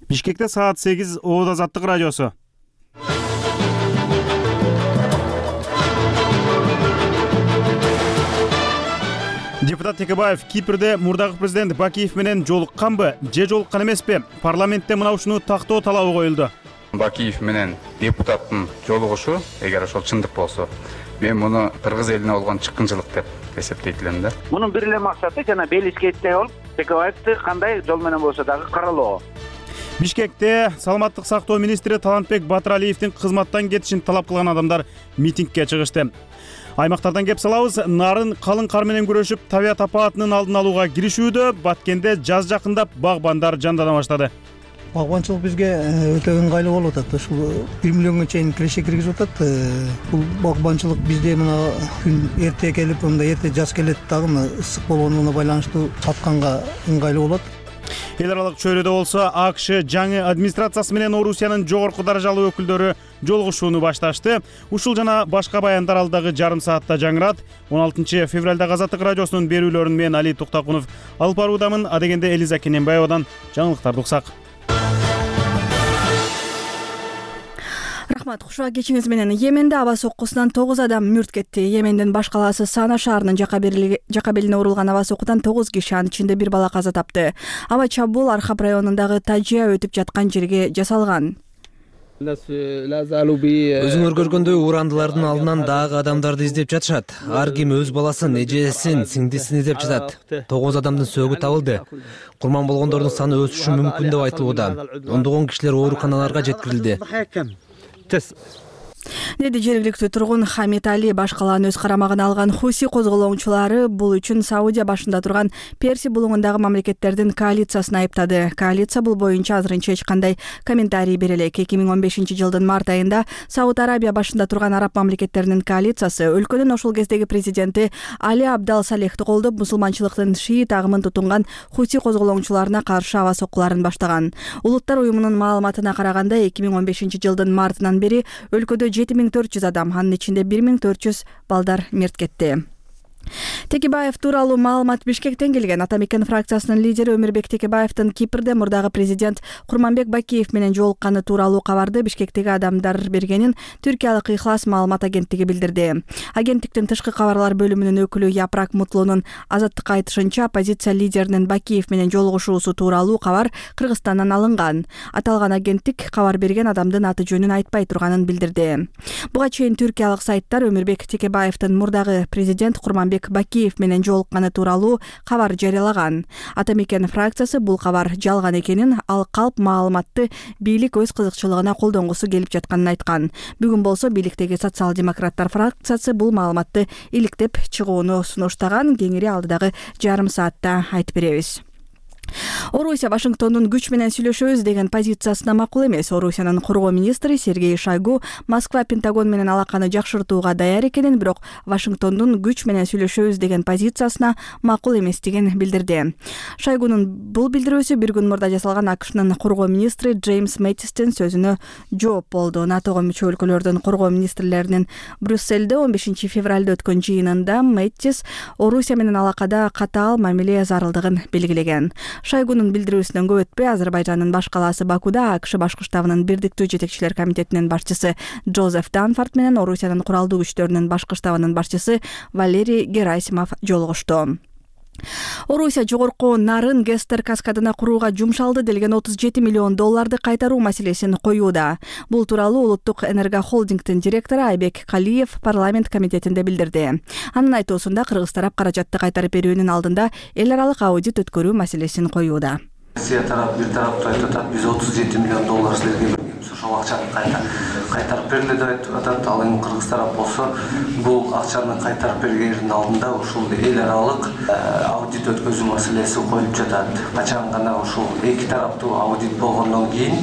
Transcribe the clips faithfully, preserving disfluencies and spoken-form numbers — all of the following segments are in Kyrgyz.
Бишкекте саат сегиз Оот Азаттык радиосу. Депутат Текебаев Кипрде мурдагы президент Бакиев менен жолукканбы же жолуккан эмеспи? Парламентте мына ушуну тактоо талабы коюлду. Бакиев менен депутаттын жолугушу эгер ошол чындык болсо, мен муну кыргыз элине болгон чыккынчылык деп эсептейт элем да. Мунун бир эле максаты жана Белискетте болуп, Текебаевди кандай жол менен болсо дагы каралоо. Бишкекте саламаттык сактоо министри Талантбек Батыралиевдин кызматтан кетишин талап кылган адамдар митингге чыгышты. Аймактардан кеп салабыз. Нарын калың кар менен күрөшүп, табият апаатынын алдын алууга киришүүдө. Баткенде жаз жакындап багбандар жандана баштады. Багбанчылык бизге өтө ыңгайлуу болуп атат. Ушул бир миллионго чейин киреше киргизип атат. Бул багбанчылык бизде мына күн эрте келип, мында эрте жаз келет дагы ысык болгонуна байланыштуу сатканга ыңгайлуу болот. Эл аралык чөйрөдө болсо АКШ жаңы администрациясы менен Орусиянын жогорку даражалуу өкүлдөрү жолугушууну башташты. Ушул жана башка баяндар алдагы жарым саатта жаңырат. он алтынчы февралда Азаттык радиосунун берүүлөрүн мен Али Токтакунов алып баруудамын. Адегенде Элиза Кененбаевадан жаңылыктарды уксак. Рахмат, кушуа кечиңиз менен. Йеменде аба соккусунан тогуз адам мүрт кетти. Йемендин баш калаасы Сана шаарынын жака белине урулган аба соккудан тогуз киши, анын ичинде бир бала каза тапты. Аба чабуул Архап районундагы Тажия өтүп жаткан жерге жасалган. Өзүңөр көргөндөй урандылардын алдынан дагы адамдарды издеп жатышат. Ар ким өз баласын, эжесин, сиңдисин издеп жатат. тогуз адамдын сөөгү табылды. Курман болгондордун саны өсүшү мүмкүн деп айтылууда. Ондогон кишилер ооруканаларга жеткирилди, деди жергиликтүү тургун Хамит Али. Баш калааны өз карамагына алган Хуси козголоочулары бул үчүн Саудия башында турган Перси булуңундагы мамлекеттердин коалициясын айыптады. Коалиция бул боюнча азырынча эч кандай комментарий бере элек. эки миң он бешинчи жылдын март айында Сауд Арабия башында турган араб мамлекеттеринин коалициясы өлкөнүн ошол кездеги президенти Али Абдал Салехти колдоп, мусулманчылыктын шиит агымын тутунган Хуси козголоочуларына каршы аба соккуларын баштаган. Улуттар уюмунун маалыматына караганда эки миң он бешинчи жылдын мартынан бери өлкөдө жети миң төрт жүз адам, анын ичинде бир миң төрт жүз балдар мерт кетти. Текебаев тууралуу маалымат Бишкектен келген. Атамекен фракциясынын лидери Өмүрбек Текебаевдин Кипрде мурдагы президент Курманбек Бакиев менен жолукканы тууралуу кабарды Бишкектеги адамдар бергенин Түркиялык Ихлас маалымат агенттиги билдирди. Агенттиктин тышкы кабарлар бөлүмүнүн өкүлү Япрак Мутлунун Азаттыкка айтышынча, оппозиция лидеринин Бакиев менен жолугушуусу тууралуу кабар Кыргызстандан алынган. Аталган агенттик кабар берген адамдын аты жөнүн айтпай турганын билдирди. Буга чейин түркиялык сайттар Өмүрбек Текебаевдин мурдагы президент Курманбек Бакиев менен жолукканы тууралуу кабар жарыялаган. Атамекен фракциясы бул кабар жалган экенин, ал калп маалыматты бийлик өз кызыкчылыгына колдонгусу келип жатканын айткан. Бүгүн болсо бийликтеги социал-демократтар фракциясы бул маалыматты иликтеп чыгууну сунуштаган. Кеңири алдыдагы жарым саатта айтып беребиз. Орусия Вашингтондун күч менен сүйлөшөбүз деген позициясына макул эмес. Орусиянын коргоо министри Сергей Шойгу Москва Пентагон менен алаканы жакшыртууга даяр экенин, бирок Вашингтондун күч менен сүйлөшөбүз деген позициясына макул эместигин билдирди. Шойгунун бул билдирүүсү бир күн мурда жасалган АКШнын коргоо министри Джеймс Мэттистин сөзүнө жооп болду. НАТОго мүчө өлкөлөрдүн коргоо министрлеринин Брюссельде он бешинчи февралда өткөн жыйынында Мэттис Орусия менен алакада катаал мамиле зарылдыгын белгилеген. Шойгунун билдирүүсүнөн көп өтпөй Азербайжандын баш калаасы Бакуда АКШ башкы штабынын бирдиктүү жетекчилер комитетинин башчысы Джозеф Данфорд менен Орусиянын куралдуу күчтөрүнүн башкы штабынын башчысы Валерий Герасимов жолугушту. Орусия жогорку Нарын Гестер каскадына курууга жумшалды делген отуз жети миллион долларды кайтаруу маселесин коюуда. Бул тууралуу Улуттук энергохолдингдин директору Айбек Калиев парламент комитетинде билдирди. Анын айтуусунда кыргыз тарап каражатты кайтарып берүүнүн алдында эл аралык аудит өткөрүү маселесин коюуда. Россия тарап бир тарапта айтып атат, биз отуз жети миллион доллар силерге бергенбиз, ошол акчаны кайта кайтарып берилди деп айтып атат. Ал эми кыргыз тарап болсо бул акчаны кайтарып бергендин алдында ушул эл аралык аудит өткөзүү маселеси коюлуп жатат. Качан гана ушул эки тараптуу аудит болгондон кийин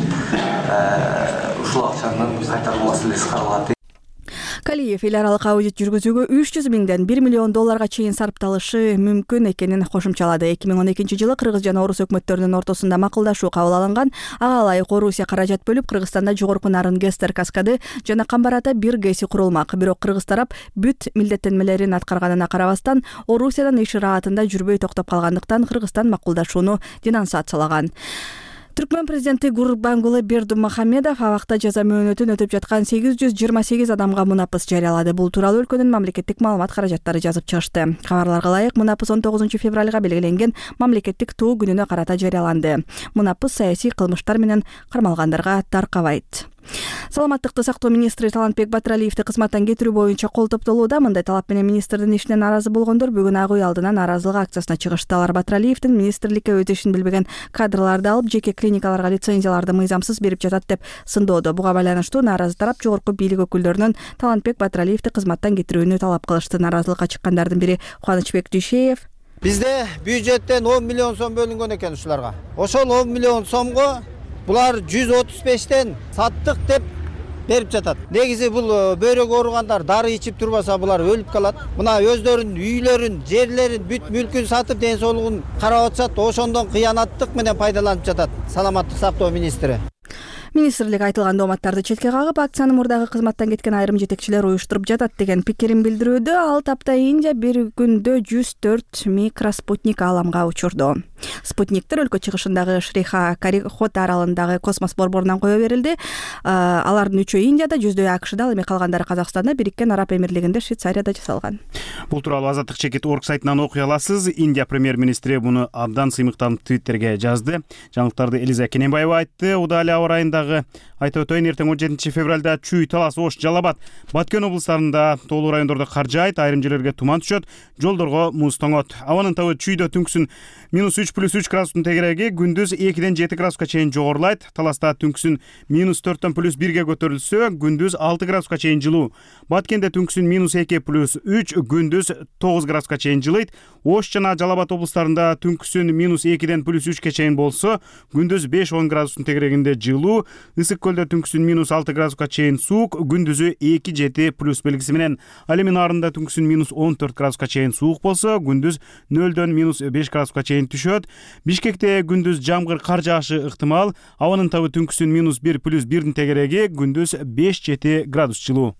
ушул акчанын кайтаруу маселеси каралат. Калиев эл аралык аудит жүргүзүүгө үч жүз миңден бир миллион долларга чейин сарпталышы мүмкүн экенин кошумчалады. эки миң он экинчи жылы Кыргыз жана Орус өкмөттөрүнүн ортосунда макулдашуу кабыл алынган. Ага ылайык Орусия каражат бөлүп Кыргызстанда жогорку Нарын Гестер каскады жана Камбарата бир гэси курулмак. Бирок кыргыз тарап бүт милдеттенмелерин аткарганына карабастан Орусиядан иш ыраатында жүрбөй токтоп калгандыктан Кыргызстан макулдашууну денонсациялаган. Түркмөн президенти Гурбангулы Бердымухамедов абакта жаза мөөнөтүн өтөп жаткан сегиз жүз жыйырма сегиз адамга мунапыс жарыялады. Бул тууралуу өлкөнүн мамлекеттик маалымат каражаттары жазып чыгышты. Кабарларга ылайык, мунапыс он тогузунчу февралга белгиленген мамлекеттик туу күнүнө карата жарыяланды. Мунапыс саясий кылмыштар менен кармалгандарга таркабайт. Саламаттыкты сактоо министри Талантбек Батыралиевди кызматтан кетирүү боюнча кол топтолууда. Мындай талап менен министрдин ишине нааразы болгондор бүгүн Ак үй алдына нааразылык акциясына чыгышты. Алар Батыралиевдин министрликке өз ишин билбеген кадрларды алып, жеке клиникаларга лицензияларды мыйзамсыз берип жатат деп сындоодо. Буга байланыштуу нааразы тарап жогорку бийлик өкүлдөрүнөн Талантбек Батыралиевди кызматтан кетирүүнү талап кылышты. Нааразылыкка чыккандардын бири Кубанычбек Дүйшеев. Бизде бюджеттен он миллион сом бөлүнгөн экен ушуларга. Ошол он миллион сомго булар жүз отуз бештен саттык деп берип жатат. Негизи бул бөйрөк ооругандар дары ичип турбаса булар өлүп калат. Мына өздөрүнүн үйлөрүн, жерлерин, бүт мүлкүн сатып ден соолугун карап атышат. Ошондон кыянаттык менен пайдаланып жатат саламаттык сактоо министри. Министрлик айтылган дооматтарды четке кагып, акцияны мурдагы кызматтан кеткен айрым жетекчилер уюштуруп жатат деген пикирин билдирүүдө. Ал тапта Индия бир күндө жүз төрт микроспутник ааламга учурду. Спутниктер өлкө чыгышындагы Шриха Карихот аралындагы космос борборунан кое берилди. Алардын үчөө Индияда, жүздөй АКШда, ал эми калгандары Казакстанда, Бириккен Араб Эмирлигинде, Швейцарияда жасалган. Бул тууралуу Азаттык чекит орг сайтынан окуй аласыз. Индия премьер-министри муну абдан сыймыктанып Твиттерге жазды. Жаңылыктарды Элиза Кененбаева айтты. Удали аба ырайында айтып өтөйүн, эртең он жетинчи февралда Чүй, Талас, Ош, Жалал Абад, Баткен облустарында, тоолуу райондордо кар жаайт, айрым жерлерге туман түшөт, жолдорго муз тоңот. Абанын табы Чүйдө түнкүсүн минус үч плюс үч градустун тегереги, күндүз экиден жети градуска чейин жогорулайт. Таласта түнкүсүн минус төрттөн плюс бирге көтөрүлсө, күндүз алты градуска чейин жылуу. Баткенде түнкүсүн минус эки плюс үч, күндүз тогуз градуска чейин жылыйт. Ош жана Жалал Абад облустарында түнкүсүн минус экиден плюс үчкө чейин болсо, күндүз беш он градустун тегерегинде жылуу. Ысык көлдө түнкүсүн минус алты градуска чейин суук, күндүзү эки жети плюс белгиси менен. Ал эми нарында түнкүсүн минус он төрт градуска чейин суук болсо, күндүз нөлдөн минус беш градуска чейин түшөт. Бишкекте күндүз жамгыр, кар жаашы ыктымал. Абанын табы түнкүсүн минус бир плюс бирдин тегереги, күндүз беш жети градус жылуу.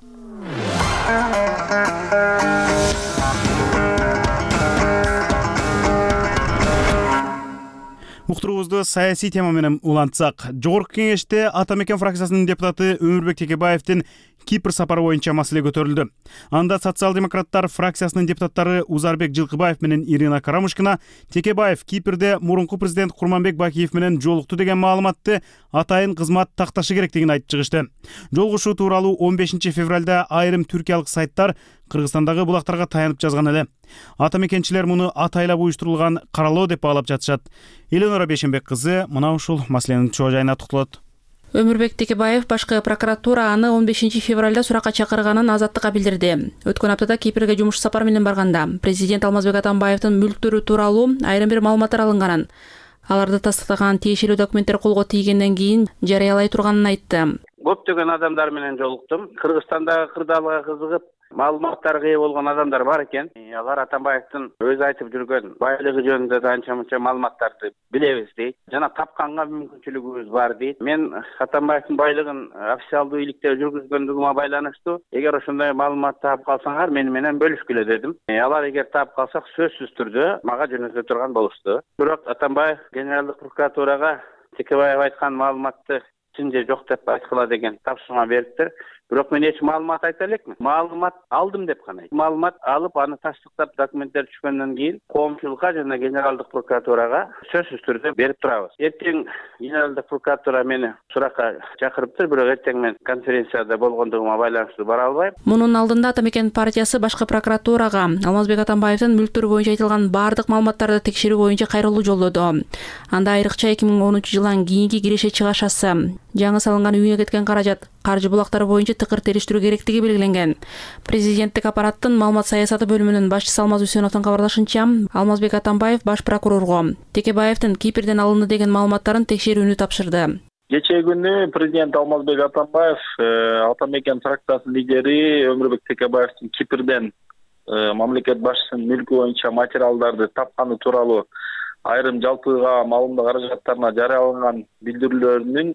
Уктуруубузду саясий тема менен улантсак, Жогорку кеңеште Ата Мекен фракциясынын депутаты Өмүрбек Текебаевдин Кипр сапары боюнча маселе көтөрүлдү. Анда социал-демократтар фракциясынын депутаттары Узарбек Жылкыбаев менен Ирина Карамушкина Текебаев Кипрде мурунку президент Курманбек Бакиев менен жолукту деген маалыматты атайын кызмат такташы керектигин айтып чыгышты. Жолугушуу тууралуу он бешинчи февралда айрым түркиялык сайттар Кыргызстандагы булактарга таянып жазган эле. Ата мекенчилер муну атайлап уюштурулган каралоо деп баалап жатышат. Эленора Бешенбек кызы мына ушул маселенин чоо жайына токтолот. Өмүрбек Текебаев башкы прокуратура аны он бешинчи февралда суракка чакырганын Азаттыкка билдирди. Өткөн аптада Кипрге жумуш сапар менен барганда президент Алмазбек Атамбаевдин мүлктөрү тууралуу айрым бир маалыматтар алынганын, аларды тастыктаган тиешелүү документтер колго тийгенден кийин жарыялай турганын айтты. Көптөгөн адамдар менен жолуктум. Кыргызстандагы кырдаалга кызыгып, маалыматтарга ээ болгон адамдар бар экен. Алар Атамбаевдин өзү айтып жүргөн байлыгы жөнүндө да анча-мынча маалыматтарды билебиз дейт. Жана тапканга мүмкүнчүлүгүбүз бар дейт. Мен Атамбаевдин байлыгын официалдуу бийликте жүргүзгөндүгүмө байланыштуу. Эгер ошондой маалымат таап калсаңар, мени менен бөлүшкүлө дедим. Алар эгер таап калсак, сөзсүз түрдө мага жөнөтө турган болушту. Бирок Атамбаев генералдык прокуратурага Текебаев айткан маалыматты чын же жок деп айткыла деген тапшырма бериптир. Бирок мен эч маалымат айта элекмин. Маалымат алдым деп гана. Маалымат алып, аны тастыктап документтер түшкөндөн кийин коомчулукка жана генералдык прокуратурага сөзсүз түрдө берип турабыз. Эртең генералдык прокуратура мени суракка чакырыптыр, бирок эртең мен конференцияда болгондугума байланыштуу бара албайм. Мунун алдында Ата Мекен партиясы башкы прокуратурага Алмазбек Атамбаевдин мүлктөрү боюнча айтылган бардык маалыматтарды текшерүү боюнча кайрылуу жолдоду. Анда айрыкча эки миң онунчу жылдан кийинки киреше чыгашасы, жаңы салынган үйүнө кеткен каражат, каржы булактары боюнча тыкыр териштирүү керектиги белгиленген. Президенттик аппараттын маалымат саясаты бөлүмүнүн башчысы Алмаз Үсеновдун кабарлашынча, Алмазбек Атамбаев баш прокурорго Текебаевдин Кипрден алынды деген маалыматтарын текшерүүнү тапшырды. Кечээ күнү президент Алмазбек Атамбаев Ата Мекен фракциясынын лидери Өмүрбек Текебаевдин Кипрден мамлекет башчысынын мүлкү боюнча материалдарды тапканы тууралуу айрым жалпыга маалымдоо каражаттарына жарыяланган билдирүүлөрүнүн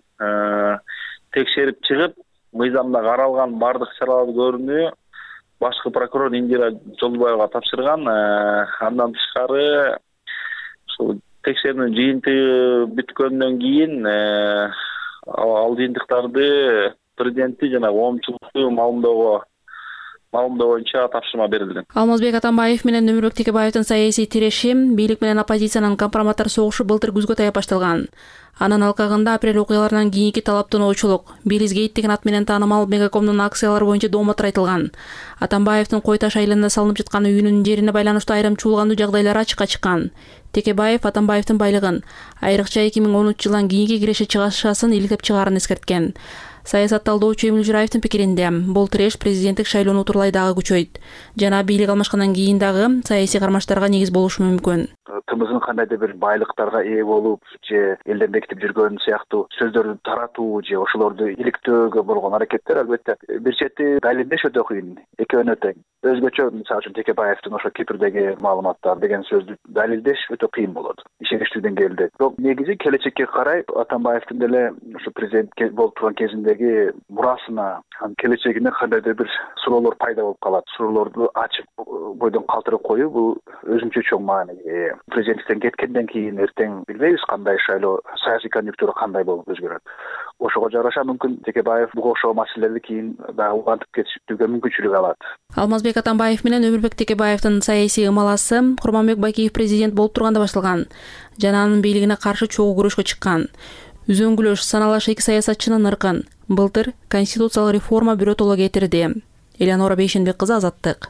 текшерип чыгып, мыйзамда каралган бардык чараларды көрүүнү башкы прокурор Индира Жолдубаевга тапшырган. Андан тышкары ушул текшерүүнүн жыйынтыгы бүткөндөн кийин ал жыйынтыктарды президенти жана коомчулукту маалымдоого маалымдоо боюнча тапшырма берилген. Алмазбек Атамбаев менен Өмүрбек Текебаевдин саясий тиреши, бийлик менен оппозициянын компроматтар согушу былтыр күзгө таяп башталган. Анын алкагында апрель окуяларынан кийинки талаптоочулук, Билизгейт деген ат менен таанымал Мегакомдун акциялары боюнча дооматтар айтылган. Атамбаевдин Кой Таш айылында салынып жаткан үйүнүн жерине байланыштуу айрым чуулгандуу жагдайлар ачыкка чыккан. Текебаев Атамбаевдин байлыгын, айрыкча эки миң онунчу жылдан кийинки киреше чыгашасын иликтеп чыгаарын эскерткен. Саясат талдоочу Эмил Жураевдин пикиринде, бул тиреш президенттик шайлоону утурлай дагы күчөйт жана бийлик алмашкандан кийин дагы саясий кармаштарга негиз болушу мүмкүн. Тымыздын кандайдыр бир байлыктарга ээ болуп же элден бекитип жүргөн сыяктуу сөздөрдү таратуу же ошолорду иликтөөгө болгон аракеттер албетте бир чети далилдеш өтө кыйын, экөөнө тең. Өзгөчө мисалы үчүн Текебаевдин ошо Кипрдеги маалыматтар деген сөздү далилдеш өтө кыйын болот. Ишеничтүү деңгээлде. Бирок негизи келечекке карай Атамбаевдин деле ошо президент болуп турган кезиндеги мурасына, келечегине кандайдыр бир суроолор пайда болуп калат. Суроолорду ачып бойдон калтырып коюу бул өзүнчө чоң мааниге ээ. Президенттиктен кеткенден кийин эртең билбейбиз кандай шайлоо, саясий конъюнктура кандай болуп өзгөрөт. Ошого жараша мүмкүн Текебаев буга окшогон маселелерди кийин дагы улантып кетүүгө мүмкүнчүлүк алат. Алмазбек Атамбаев менен Өмүрбек Текебаевдин саясий ымаласы Курманбек Байкеев президент болуп турганда башталган жана анын бийлигине каршы чогуу күрөшкө чыккан. Үзөңгүлөш саналаш эки саясатчынын ыркын былтыр конституциялык реформа биротоло кетирди. Элеонора Бейшенбек кызы, Азаттык.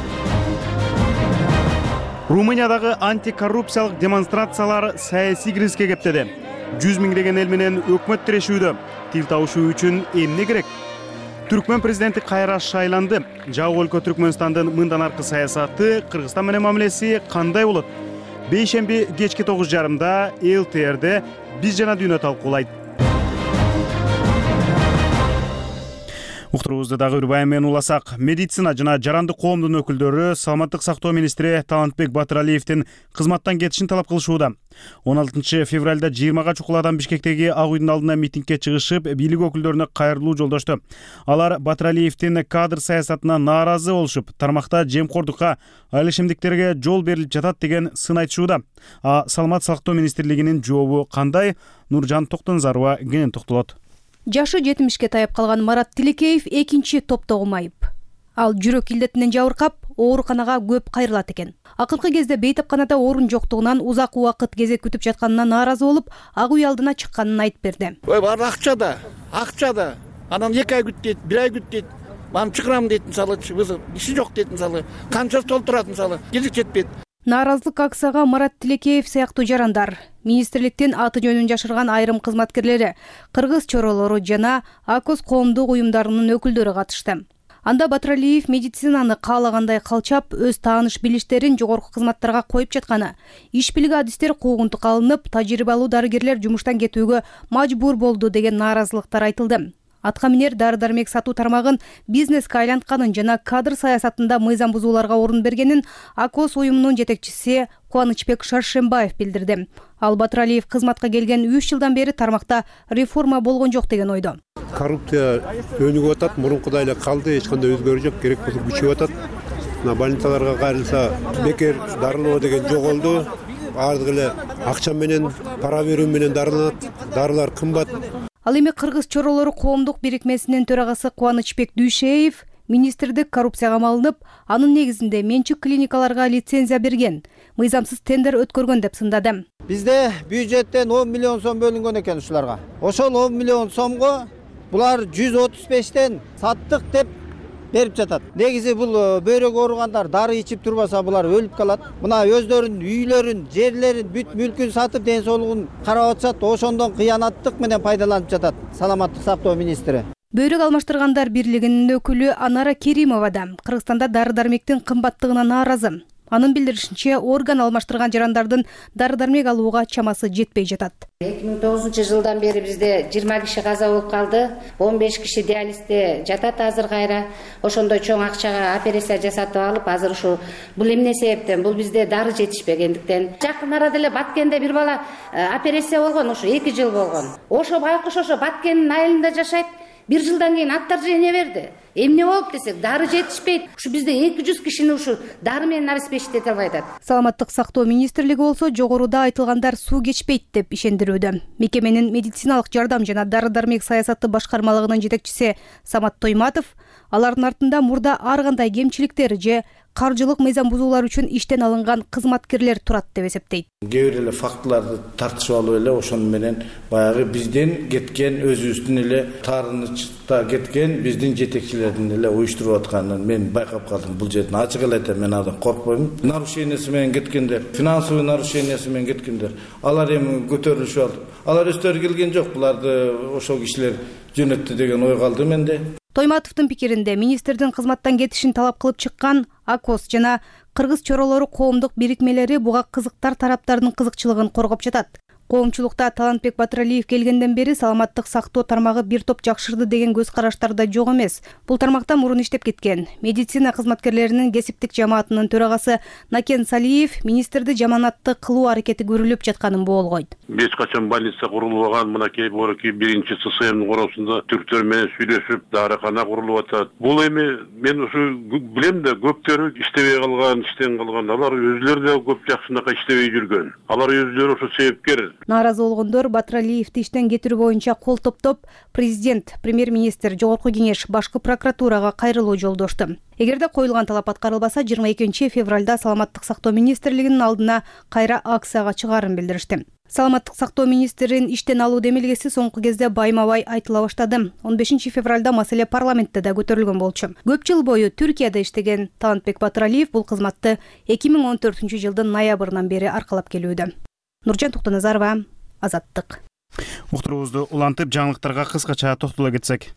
Румыниядагы антикоррупциялык демонстрациялар саясий кризиске кептеди. жүз миңдеген эл менен өкмөт тирешүүдө. Тил табышуу үчүн эмне керек? Түркмөн президенти кайра шайланды. Жагы өлкө Түркмөнстандын мындан аркы саясаты, Кыргызстан менен мамилеси кандай болот? Бейшемби кечки тогуз жарымда эл ти эрде биз жана дүйнө талкуулайт. Уктуруубузду дагы бир баян менен уласак, медицина жана жаранды коомдун өкүлдөрү саламаттык сактоо министри Талантбек Батыралиевдин кызматтан кетишин талап кылышууда. он алтынчы февралда жыйырмага чукул адам Бишкектеги Ак үйдүн алдына митингге чыгышып, бийлик өкүлдөрүнө кайрылуу жолдошту. Алар Батыралиевдин кадр саясатына нааразы болушуп, тармакта жемкордукка, айыл-ишемдиктерге жол берилип жатат деген сын айтышууда. А саламат сактоо министрлигинин жообу кандай? Нуржан Токтонзарова кенен токтолот. Жашы жетимишке таяп калган Марат Тилекеев экинчи топтогу майып. Ал жүрөк илдетинен жабыркап, ооруканага көп кайрылат экен. Акыркы кезде бейтапканада орун жоктугунан узак убакыт кезек күтүп жатканына нааразы болуп, Ак үй алдына чыкканын айтып берди. Ой, бар акча да, акча да. Анан эки ай күт дейт, бир ай күт дейт. Мам чыгарам дейт, мисалы, иши жок дейт, мисалы. Канчасы толтурат, мисалы, кезек жетпейт. Нааразылык акцияга Марат Тилекеев сыяктуу жарандар, министрликтин аты жөнүн жашырган айрым кызматкерлери, кыргыз чоролору жана Акос коомдук уюмдарынын өкүлдөрү катышты. Анда Батыралиев медицинаны каалагандай калчап, өз тааныш билиштерин жогорку кызматтарга коюп жатканы, иш билиги адистер куугунтукка алынып, тажрыйбалуу дарыгерлер жумуштан кетүүгө мажбур болду деген нааразылыктар айтылды. Атка минер дары-дармек сатуу тармагын бизнеске айлантканын жана кадр саясатында мыйзам бузууларга орун бергенин Акос уюмунун жетекчиси Кубанычбек Шаршембаев билдирди. Ал Батыралиев кызматка келген үч жылдан бери тармакта реформа болгон жок деген ойдо. Коррупция өнүгүп атат, мурункудай эле калды, эч кандай өзгөрүү жок, керек болсо күчөп атат. Мына больницаларга кайрылса, бекер дарылоо деген жоголду. Ардык эле акча менен, пара берүү менен дарыланат, дарылар кымбат. Ал эми Кыргыз чоролору коомдук бирикмесинин төрагасы Кубанычбек Дүйшеев министрдик коррупцияга малынып, анын негизинде менчик клиникаларга лицензия берген, мыйзамсыз тендер өткөргөн деп сындады. Бизде бюджеттен он миллион сом бөлүнгөн экен ушуларга. Ошол он миллион сомго булар жүз отуз бештен саттык деп берип жатат. Негизи бул бөйрөк ооругандар дары ичип турбаса булар өлүп калат. Мына өздөрүнүн үйлөрүн, жерлерин, бүт мүлкүн сатып ден соолугун карап атышат. Ошондон кыянаттык менен пайдаланып жатат саламаттык сактоо министри. Бөйрөк алмаштыргандар бирлигинин өкүлү Анара Керимова да Кыргызстанда дары-дармектин кымбаттыгына нааразы. Анын билдиришинче, орган алмаштырган жарандардын дары-дармек алууга чамасы жетпей жатат. эки миң тогузунчу жылдан бери бизде жыйырма киши каза болуп калды, он беш киши диализде жатат азыр кайра. Ошондой чоң акчага операция жасатып алып, азыр ушу бул эмне себептен? Бул бизде дары жетишпегендиктен. Жакын арада эле Баткенде бир бала операция болгон, ушу эки жыл болгон. Ошо байкуш ошо Баткендин айылында жашайт. бир жылдан кийин отторжение берди. Эмне болуп десек, дары жетишпейт. Ушу бизде эки жүз кишини ушу дары менен обеспечить албай атат. Саламаттык сактоо министрлиги болсо жогоруда айтылгандар суу кечпейт деп ишендирүүдө. Мекеменин медициналык жардам жана дары-дармек саясаты башкармалыгынын жетекчиси Самат Тойматов алардын артында мурда ар кандай кемчиликтер же каржылык мыйзам бузуулар үчүн иштен алынган кызматкерлер турат деп эсептейт. Кээ бир эле фактыларды тартышып алып эле ошону менен баягы бизден кеткен, өзүбүздүн эле таарынычта кеткен биздин жетекчилердин эле уюштуруп атканын мен байкап калдым. Бул жерден ачык эле айтам, мен андан коркпойм. Нарушениясы менен кеткендер, финансовый нарушениясы менен кеткендер, алар эми көтөрүлүшүп алды. Алар өздөрү келген жок, буларды ошол кишилер жөнөттү деген ой калды менде. Тойматовдун пикиринде министрдин кызматтан кетишин талап кылып чыккан АКОС жана кыргыз чоролору коомдук бирикмелери буга кызыктар тараптардын кызыкчылыгын коргоп жатат. Коомчулукта Талантбек Батыралиев келгенден бери саламаттык сактоо тармагы бир топ жакшырды деген көз караштар да жок эмес. Бул тармакта мурун иштеп кеткен медицина кызматкерлеринин кесиптик жамаатынын төрагасы Накен Салиев министрди жаманатты кылуу аракети көрүлүп жатканын боолгойт. Эч качан больница курулбаган, мынакей борки биринчи ССМдин короосунда түрктөр менен сүйлөшүп, дарыкана курулуп атат. Бул эми мен ушу билем да, көптөрү иштебей калган, иштен калган, алар өзүлөрү да көп жакшынакай иштебей жүргөн. Алар өзүлөрү ошо себепкер. Нааразы болгондор Батыралиевди иштен кетирүү боюнча кол топтоп, президент, премьер-министр, жогорку кеңеш, башкы прокуратурага кайрылуу жолдошту. Эгерде коюлган талап аткарылбаса, жыйырма экинчи февралда Саламаттык сактоо министрлигинин алдына кайра акцияга чыгаарын билдиришти. Саламаттык сактоо министрин иштен алуу демилгеси соңку кезде байма-бай айтыла баштады. он бешинчи февралда маселе парламентте да көтөрүлгөн болчу. Көп жыл бою Түркияда иштеген Талантбек Батыралиев бул кызматты эки миң он төртүнчү жылдын ноябрынан бери аркалап келүүдө. Нуржан Токтоназарова, Азаттык. Уктуруубузду улантып, жаңылыктарга кыскача токтоло кетсек.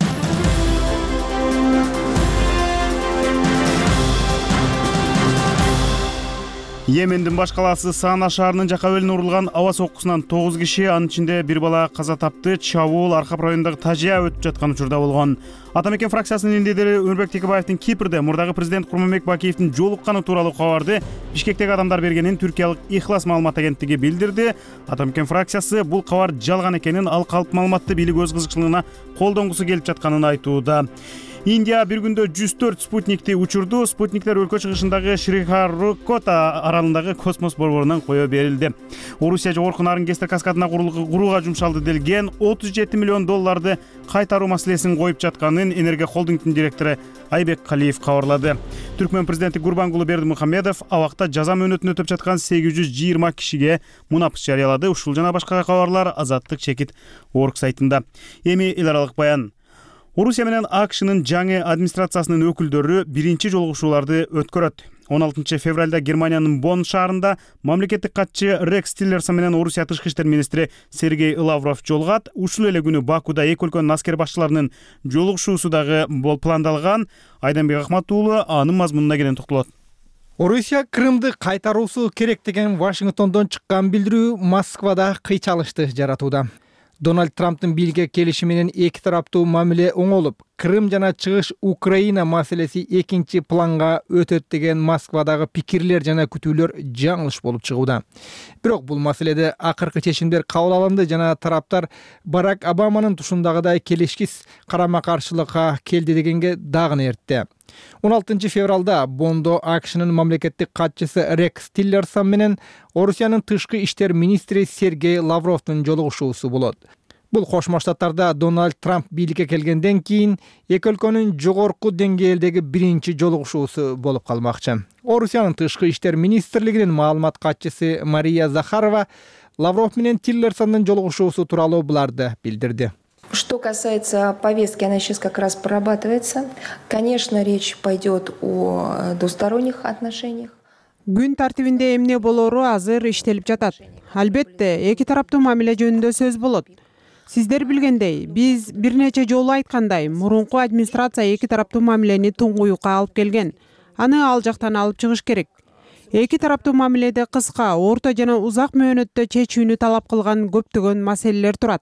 Йемендин баш калаасы Сана шаарынын Жакабелине урулган аба соккусунан тогуз киши, анын ичинде бир бала каза тапты. Чабуул Аркап районундагы Тажия өтүп жаткан учурда болгон. Атамекен фракциясынын лидери Өмүрбек Текебаевдин Кипрде мурдагы президент Курманбек Бакиевдин жолукканы тууралуу кабарды Бишкектеги адамдар бергенин түркиялык Ихлас маалымат агенттиги билдирди. Атамекен фракциясы бул кабар жалган экенин, ал калп маалыматты бийлик өз кызыкчылыгына колдонгусу келип жатканын айтууда. Индия бир күндө жүз төрт спутникти учурду. Спутниктер өлкө чыгышындагы Шрихаркота аралындагы космос борборунан кое берилди. Орусия жогорку нарын кестер каскадына курууга жумшалды делген отуз жети миллион долларды кайтаруу маселесин коюп жатканын Энергия холдингдин директору Айбек Калиев кабарлады. Түркмөн президенти Гурбангулы Бердимухамедов абакта жаза мөөнөтүн өтөп жаткан сегиз жүз жыйырма кишиге мунапыс жарыялады. Ушул жана башка кабарлар Азаттык чекит орг сайтында. Эми эл аралык баян. Орусия менен АКШнын жаңы администрациясынын өкүлдөрү биринчи жолугушууларды өткөрөт. он алтынчы февралда Германиянын Бонн шаарында мамлекеттик катчы Рекс Тиллерсон менен Орусия тышкы иштер министри Сергей Лавров жолугат. Ушул эле күнү Бакуда эки өлкөнүн аскер башчыларынын жолугушуусу дагы бол пландалган. Айданбек Акмат уулу анын мазмунуна кенен токтолот. Орусия Крымды кайтаруусу керек деген Вашингтондон чыккан билдирүү Москвада кыйчалышты жаратууда. Дональд Трамптын бийликке келиши менен эки тараптуу мамиле оңолуп, Крым жана чыгыш Украина маселеси экинчи планга өтөт деген Москвадагы пикирлер жана күтүүлөр жаңылыш болуп чыгууда. Бирок бул маселеде акыркы чечимдер кабыл алынды жана тараптар Барак Обаманын тушундагыдай келишкис карама-каршылыкка келди дегенге дагы эртти. он алтынчы февралда Бондо АКШнын мамлекеттик катчысы Рекс Тиллерсон менен Орусиянын тышкы иштер министри Сергей Лавровдун жолугушуусу болот. Бул Кошмо Штаттарда Дональд Трамп бийликке келгенден кийин эки өлкөнүн жогорку деңгээлдеги биринчи жолугушуусу болуп калмакчы. Орусиянын тышкы иштер министрлигинин маалымат катчысы Мария Захарова Лавров менен Тиллерсондун жолугушуусу тууралуу буларды билдирди. Что касается повестки, она сейчас как раз прорабатывается. Конечно, речь пойдет о двусторонних отношениях. Күн тартибинде эмне болору азыр иштелип жатат. Албетте, эки тараптуу мамиле жөнүндө сөз болот. Сиздер билгендей, биз бир нече жолу айткандай, мурунку администрация эки тараптуу мамилени туңгуюкка алып келген. Аны ал жактан алып чыгыш керек. Эки тараптуу мамиледе кыска, орто жана узак мөөнөттө чечүүнү талап кылган көптөгөн маселелер турат.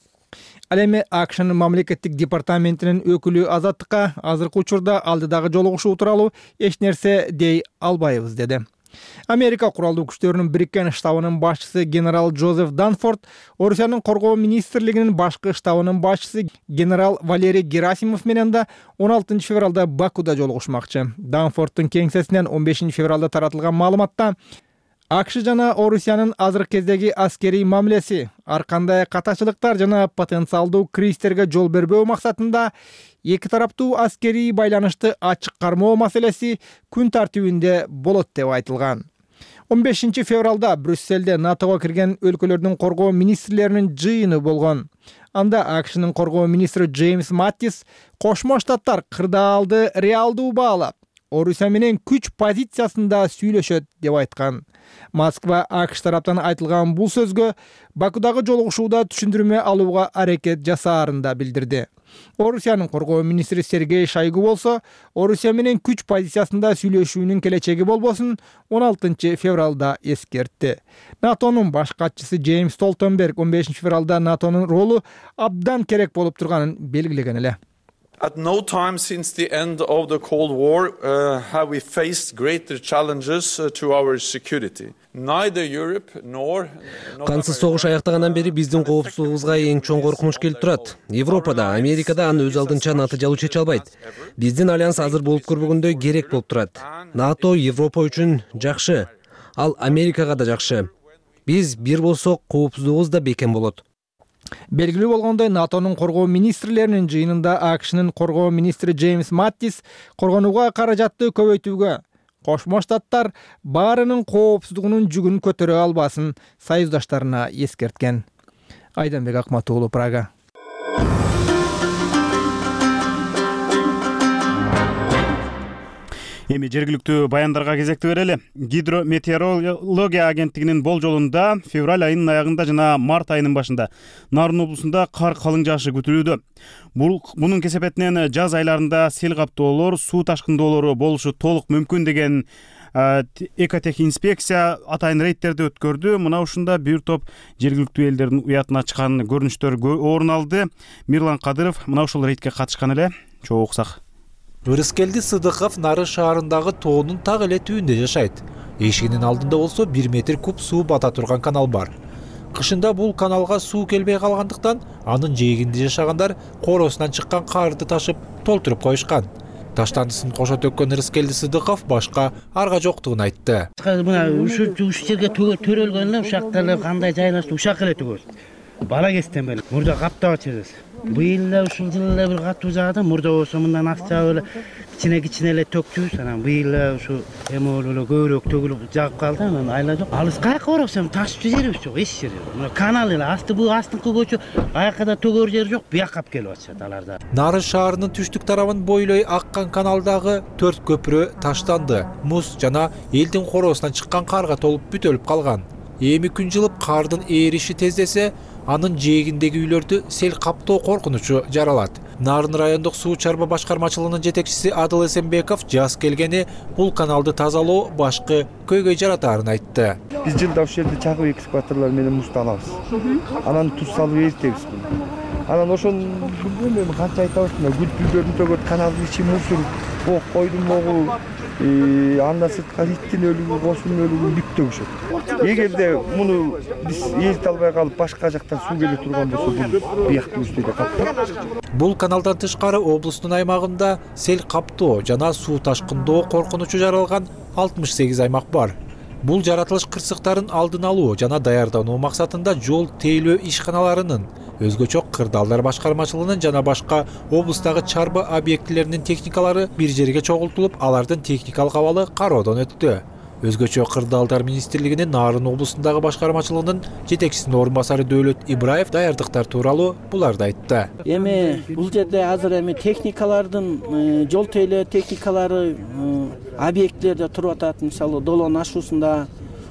Ал эми АКШнын мамлекеттик департаментинин өкүлү Азаттыкка азыркы учурда алдыдагы жолугушуу тууралуу эч нерсе дей албайбыз деди. Америка куралдуу күчтөрүнүн бириккен штабынын башчысы генерал Джозеф Данфорд, Орусиянын коргоо министрлигинин башкы штабынын башчысы генерал Валерий Герасимов менен да он алтынчы февралда Бакуда жолугушмакчы. Данфорддун кеңсесинен он бешинчи февралда таратылган маалыматта АКШ жана Орусиянын азыркы кездеги аскерий мамилеси ар кандай катачылыктар жана потенциалдуу кризистерге жол бербөө максатында эки тараптуу аскерий байланышты ачык кармоо маселеси күн тартибинде болот деп айтылган. он бешинчи февралда Брюссельде НАТОго кирген өлкөлөрдүн коргоо министрлеринин жыйыны болгон. Анда АКШнын коргоо министри Джеймс Маттис Кошмо Штаттар кырдаалды реалдуу баалап, Орусия менен күч позициясында сүйлөшөт деп айткан. Москва АКШ тараптан айтылган бул сөзгө Бакудагы жолугушууда түшүндүрмө алууга аракет жасаарын да билдирди. Орусиянын коргоо министри Сергей Шойгу болсо, Орусия менен күч позициясында сүйлөшүүнүн келечеги болбосун он алтынчы февралда эскертти. НАТОнун баш катчысы Джеймс Столтенберг он бешинчи февралда НАТОнун ролу абдан керек болуп турганын белгилеген эле. At no time since the end of the Cold War uh, have we faced greater challenges uh, to our security. Neither Europe nor Кансыз согуш аяктагандан бери биздин коопсуздугубузга эң чоң коркунуч келип турат. Европада, Америкада аны өз алдынча натыйжалуу чече албайт. Биздин альянс азыр болуп көрбөгөндөй керек болуп турат. НАТО Европа үчүн жакшы, ал Америкага да жакшы. Биз бир болсок, коопсуздугубуз да бекем болот. Белгилүү болгондой, НАТОнун коргоо министрлеринин жыйынында АКШнын коргоо министри Джеймс Маттис коргонууга каражатты көбөйтүүгө, Кошмо Штаттар баарынын коопсуздугунун жүгүн көтөрө албасын союздаштарына эскерткен. Айданбек Акмат уулу, Прага. Эми жергиликтүү баяндарга кезекти берели. Гидрометеорология агенттигинин болжолунда февраль айынын аягында жана март айынын башында Нарын облусунда кар калың жаашы күтүлүүдө. Бунун кесепетинен жаз айларында сел каптоолор, суу ташкындоолору болушу толук мүмкүн деген Экотех инспекция атайын рейдтерди өткөрдү. Мына ушунда бир топ жергиликтүү элдердин уятына чыккан көрүнүштөр орун алды. Мирлан Кадыров мына ушул рейдке катышкан эле. Чоо уксак. Рыскелди Сыдыков Нары шаарындагы тоонун так эле түбүндө жашайт. Эшигинин алдында болсо бир метр куб суу бата турган канал бар. Кышында бул каналга суу келбей калгандыктан анын жээгинде жашагандар кооросунан чыккан карды ташып толтуруп коюшкан. Таштандысын кошо төккөн Рыскелди Сыдыков башка арга жоктугун айтты. Мына ушу ушу жерге төрөлгөн эле ушакта эле кандай жайлашты, ушак эле төгөбүз. Бала кезден бери мурда каптап атабыз. Быйыл эле ушул жылы эле бир катуу жаады, мурда болсо мындан акча эле кичине-кичине эле төкчүбүз. Анан быйыл эле ушу эми эле көбүрөөк төгүлүп жагып калды. Анан айла жок. Алыс кайка барабыз, эми ташып жерибиз жок, эч жер жок. Мына канал эле асты, бул астыңкы көчө аяка да төгөр жер жок, бияка келип атышат аларда. Нары шаарынын түштүк тарабын бойлой аккан каналдагы төрт көпүрө таштанды. Муз жана элдин кооросунан чыккан карга толуп бүтөлүп калган. Эми күн жылып кардын эриши тездесе, анын жээгиндеги үйлөрдү сел каптоо коркунучу жаралат. Нарын райондук суу чарба башкармачылыгынын жетекчиси Адыл Эсенбеков жаз келгени бул каналды тазалоо башкы көйгөй жаратаарын айтты. Биз жылда ушул жерде чагып экскаваторлор менен музду алабыз. Анан туз салып эритебиз. Анан ошон эми канча айтабыз, гүл пүлдөрдүн төгөт, каналдын ичи мусор, ок койдун могу, андан сырткары иттин өлүгү, кошунун өлүгүн бүт төгүшөт. Эгерде муну биз эрите албай калып башка жактан суу келе турган болсо, бул бияктын үстүндө каптап. Бул каналдан тышкары облустун аймагында сел каптоо жана суу ташкындоо коркунучу жаралган алтымыш сегиз аймак бар. Бул жаратылыш кырсыктарын алдын алуу жана даярдануу максатында жол тейлөө ишканаларынын, өзгөчө кырдаалдар башкармачылыгынын жана башка облустагы чарба объектилеринин техникалары бир жерге чогултулуп, алардын техникалык абалы кароодон өттү. Өзгөчө кырдаалдар министрлигинин Нарын облусундагы башкармачылыгынын жетекчисинин орун басары Дөөлөт Ибраев даярдыктар тууралуу буларды айтты. Эми бул жерде азыр эми техникалардын жол тейлөө техникалары объектлерде туруп атат. Мисалы Долон ашуусунда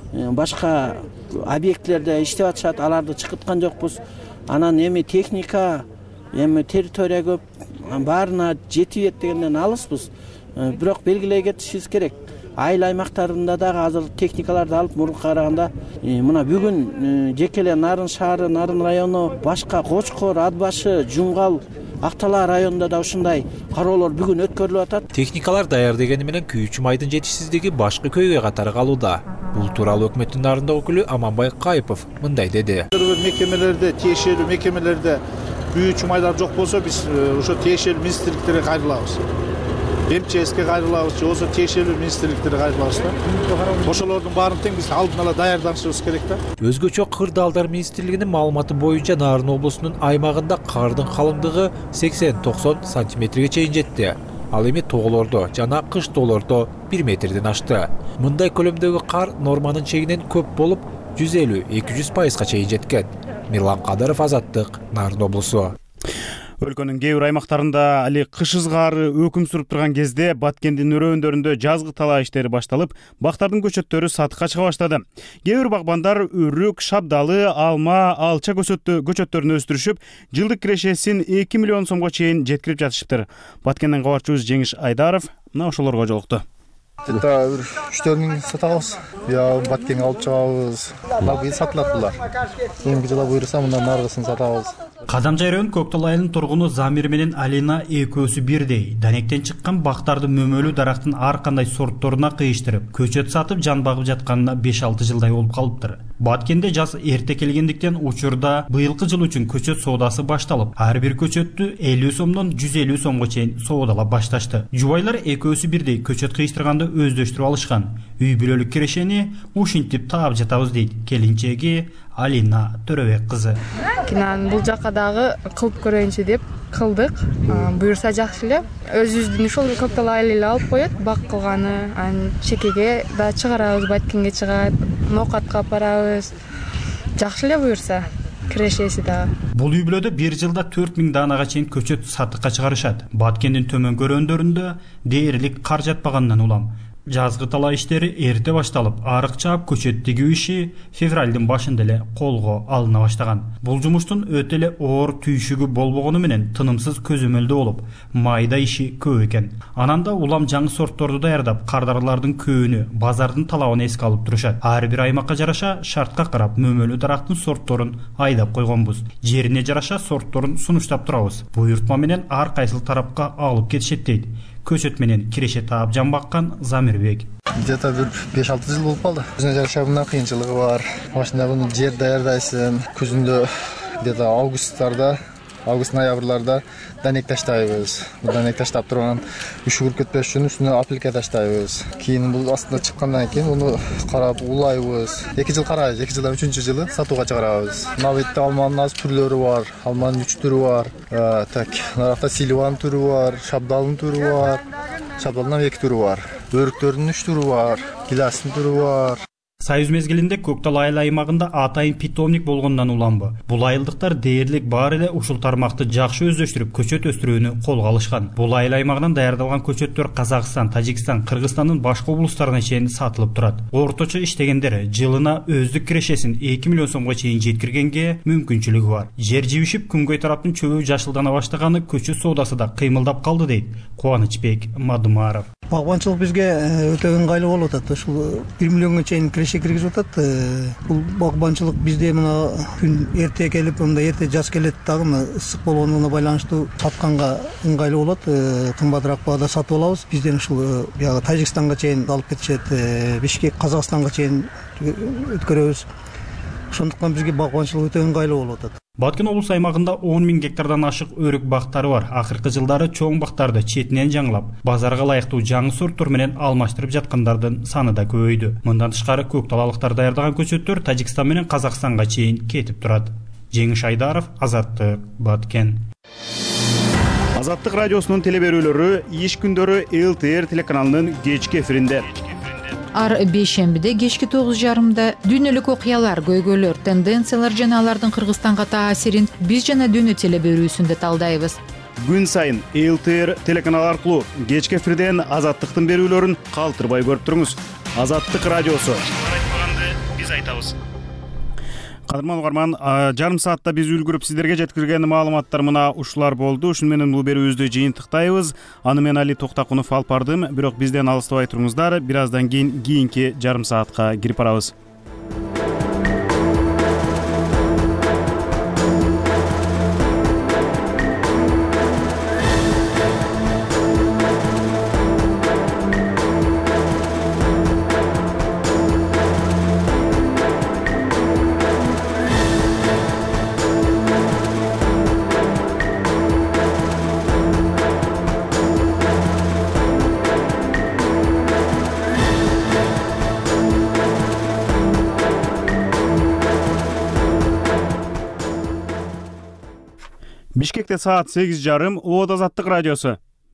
башка объектлерде иштеп атышат, аларды чыкыткан жокпуз. Анан эми техника, эми территория көп, баарына жетип дегенден алыспыз. Бирок белгилей кетишибиз керек. Айыл аймактарында дагы азыр техникаларды алып мурунга караганда мына бүгүн жеке эле Нарын шаары, Нарын району, башка Кочкор, Ат башы, Жумгал Ак Талаа районунда да ушундай кароолор бүгүн өткөрүлүп атат. Техникалар даяр дегени менен күйүүчү майдын жетишсиздиги башкы көйгөй катары калууда. Бул тууралуу өкмөттүн нарындагы өкүлү Аманбай Кайыпов мындай деди. Мекемелерде, тиешелүү мекемелерде күйүүчү майдар жок болсо, биз ошо тиешелүү министрликтерге кайрылабыз. МЧСке кайрылабыз, же болбосо тиешелүү министрликтерге кайрылабыз да. Ошолордун баарын тең биз алдын ала даярданышыбыз керек да. Өзгөчө Кырдаалдар министрлигинин маалыматы боюнча Нарын облусунун аймагында кардын калыңдыгы сексен токсон сантиметрге чейин жетти. Ал эми тоголордо жана кыштоолордо бир метрден ашты. Мындай көлөмдөгү кар норманын чегинен көп болуп, жүз элүү эки жүз пайызга чейин жеткен. Мирлан Кадыров, Азаттык, Нарын облусу. Өлкөнүн кээ бир аймактарында али кыш ызгаары өкүм сүрүп турган кезде Баткендин өрөөндөрүндө жазгы талаа иштери башталып, бактардын көчөттөрү сатыкка чыга баштады. Кээ бир багбандар өрүк, шабдалы, алма, алча көчөттөрүн өстүрүшүп, жылдык кирешесин эки миллион сомго чейин жеткирип жатышыптыр. Баткенден кабарчыбыз Жеңиш Айдаров мына ошолорго жолукту. Эта үч төрт миң сатабыз. Я Баткенге алып чыгабыз. Бул сатылат булар. Кийинки жылда буйрса мындан наргысын сатабыз. Кадамжай район Көктал айылынын тургуну Замир менен Алина экөөсү бирдей. Данектен чыккан бактарды мөмөлүү дарактын ар кандай сортторуна кыйыштырып, көчөт сатып жан багып жатканына беш алты жылдай болуп калыптыр. Баткенде жаз эрте келгендиктен учурда быйылкы жыл үчүн көчөт соодасы башталып, ар бир көчөттү элүү сомдон жүз элүү сомго чейин соодалап башташты. Жубайлар экөөсү бирдей көчөт кыйыштырганды өздөштүрүп алышкан. Үй бүлөлүк кирешени ушинтип таап жатабыз дейт келинчеги Алина Төрөбек кызы. Кинан бул жакка дагы кылып көрөйүнчү деп кылдык. Буюрса жакшы эле. Өзүбүздүн ушул Көктал айыл эле алып коет, бак кылганы, анан чекеге да чыгарабыз, Баткенге чыгат, ноокатка апарабыз. Жакшы эле буюрса. Кирешеси дагы. Бул үй бүлөдө бир жылда төрт миң даанага чейин көчөт сатыкка чыгарышат. Баткендин төмөнкү өрөөндөрүндө дээрлик кар жатпагандан улам жазгы талаа иштери эрте башталып, арык чаап көчөт тигүү иши февралдын башында эле колго алына баштаган. Бул жумуштун өтө эле оор түйшүгү болбогону менен тынымсыз көзөмөлдө болуп, майда иши көп экен. Анан да улам жаңы сортторду даярдап, кардарлардын көөнү, базардын талабын эске алып турушат. Ар бир аймакка жараша шартка карап мөмөлүү дарактын сортторун айдап койгонбуз. Жерине жараша сортторун сунуштап турабыз. Буйртма менен ар кайсыл тарапка алып кетишет дейт. Көчөт менен киреше таап жан баккан Замирбек. Где-то бир беш алты жыл болуп калды. Өзүнө жараша мына кыйынчылыгы бар. Ошондо муну жер даярдайсың. Күзүндө где-то августтарда, август ноябрларда данек таштайбыз. Бул данек таштап турган үшүгүрүп кетпеш үчүн үстүнө аплика таштайбыз. Кийин бул астына чыккандан кийин муну карап улайбыз. эки жыл карайбыз, эки жылдан үчүнчү жылы сатууга чыгарабыз. Мына бетте алманын аз түрлөрү бар, алманын үч түрү бар. Так, наракта сильван түрү бар, шабдалдын түрү бар. Шабдалдын эки түрү бар. Өрүктөрдүн үч түрү бар, гилястын түрү бар. Союз мезгилинде Көктал айыл аймагында атайын питомник болгондон уламбы. Бул айылдыктар дээрлик бар эле ушул тармакты жакшы өздөштүрүп көчөт өстүрүүнү колго алышкан. Бул айыл аймагынан даярдалган көчөттөр Казакстан, Тажикстан, Кыргызстандын башка облустарына чейин сатылып турат. Орточо иштегендер жылына өздүк кирешесин эки миллион сомго чейин жеткиргенге мүмкүнчүлүгү бар. Жер жибишип күнгөй тараптын чөбү жашылдана баштаганы көчөт соодасы да кыймылдап калды дейт Кубанычбек Мадумаров. Багбанчылык бизге өтө ыңгайлуу болуп атат. Ушул бир миллионго чейин киреше киргизип атат. Бул багбанчылык бизде мына күн эрте келип, мындай эрте жаз келет дагы мына ысык болгонуна байланыштуу сатканга ыңгайлуу болот. Кымбатыраак баада сатып алабыз. Бизден ушул биягы Тажикстанга чейин алып кетишет, Бишкек, Казакстанга чейин өткөрөбүз. Ошондуктан бизге багбанчылык өтө ыңгайлуу болуп атат. Баткен облус аймагында он миң гектардан ашык өрүк бактары бар. Акыркы жылдары чоң бактарды четинен жаңылап, базарга ылайыктуу жаңы сорттор менен алмаштырып жаткандардын саны да көбөйдү. Мындан тышкары көкталалыктар даярдаган көчөттөр Тажикстан менен Казакстанга чейин кетип турат. Жеңиш Айдаров, Азаттык, Баткен. Азаттык радиосунун телеберүүлөрү иш күндөрү эл тэ эр телеканалынын кечки эфиринде. Ар бейшембиде кечки тогуз жарымда дүйнөлүк окуялар, көйгөйлөр, тенденциялар жана алардын Кыргызстанга таасирин биз жана дүйнө телеберүүсүндө талдайбыз. Күн сайын эл тэ эр телеканалы аркылуу кечки эфирден Азаттыктын берүүлөрүн калтырбай көрүп туруңуз. Азаттык радиосу. Айтпаганды биз айтабыз. Кадырман угарман, жарым саатта биз үлгүрүп сиздерге жеткирген маалыматтар мына ушулар болду. Ушун менен бул берүүбүздү жыйынтыктайбыз. Аны мен Али Токтакунов алып бардым. Бирок бизден алыстабай туруңуздар. Бир аздан кийин кийинки жарым саатка кирип барабыз. Бишкекте саат сегиз жарым. Оот Азаттык радиосу.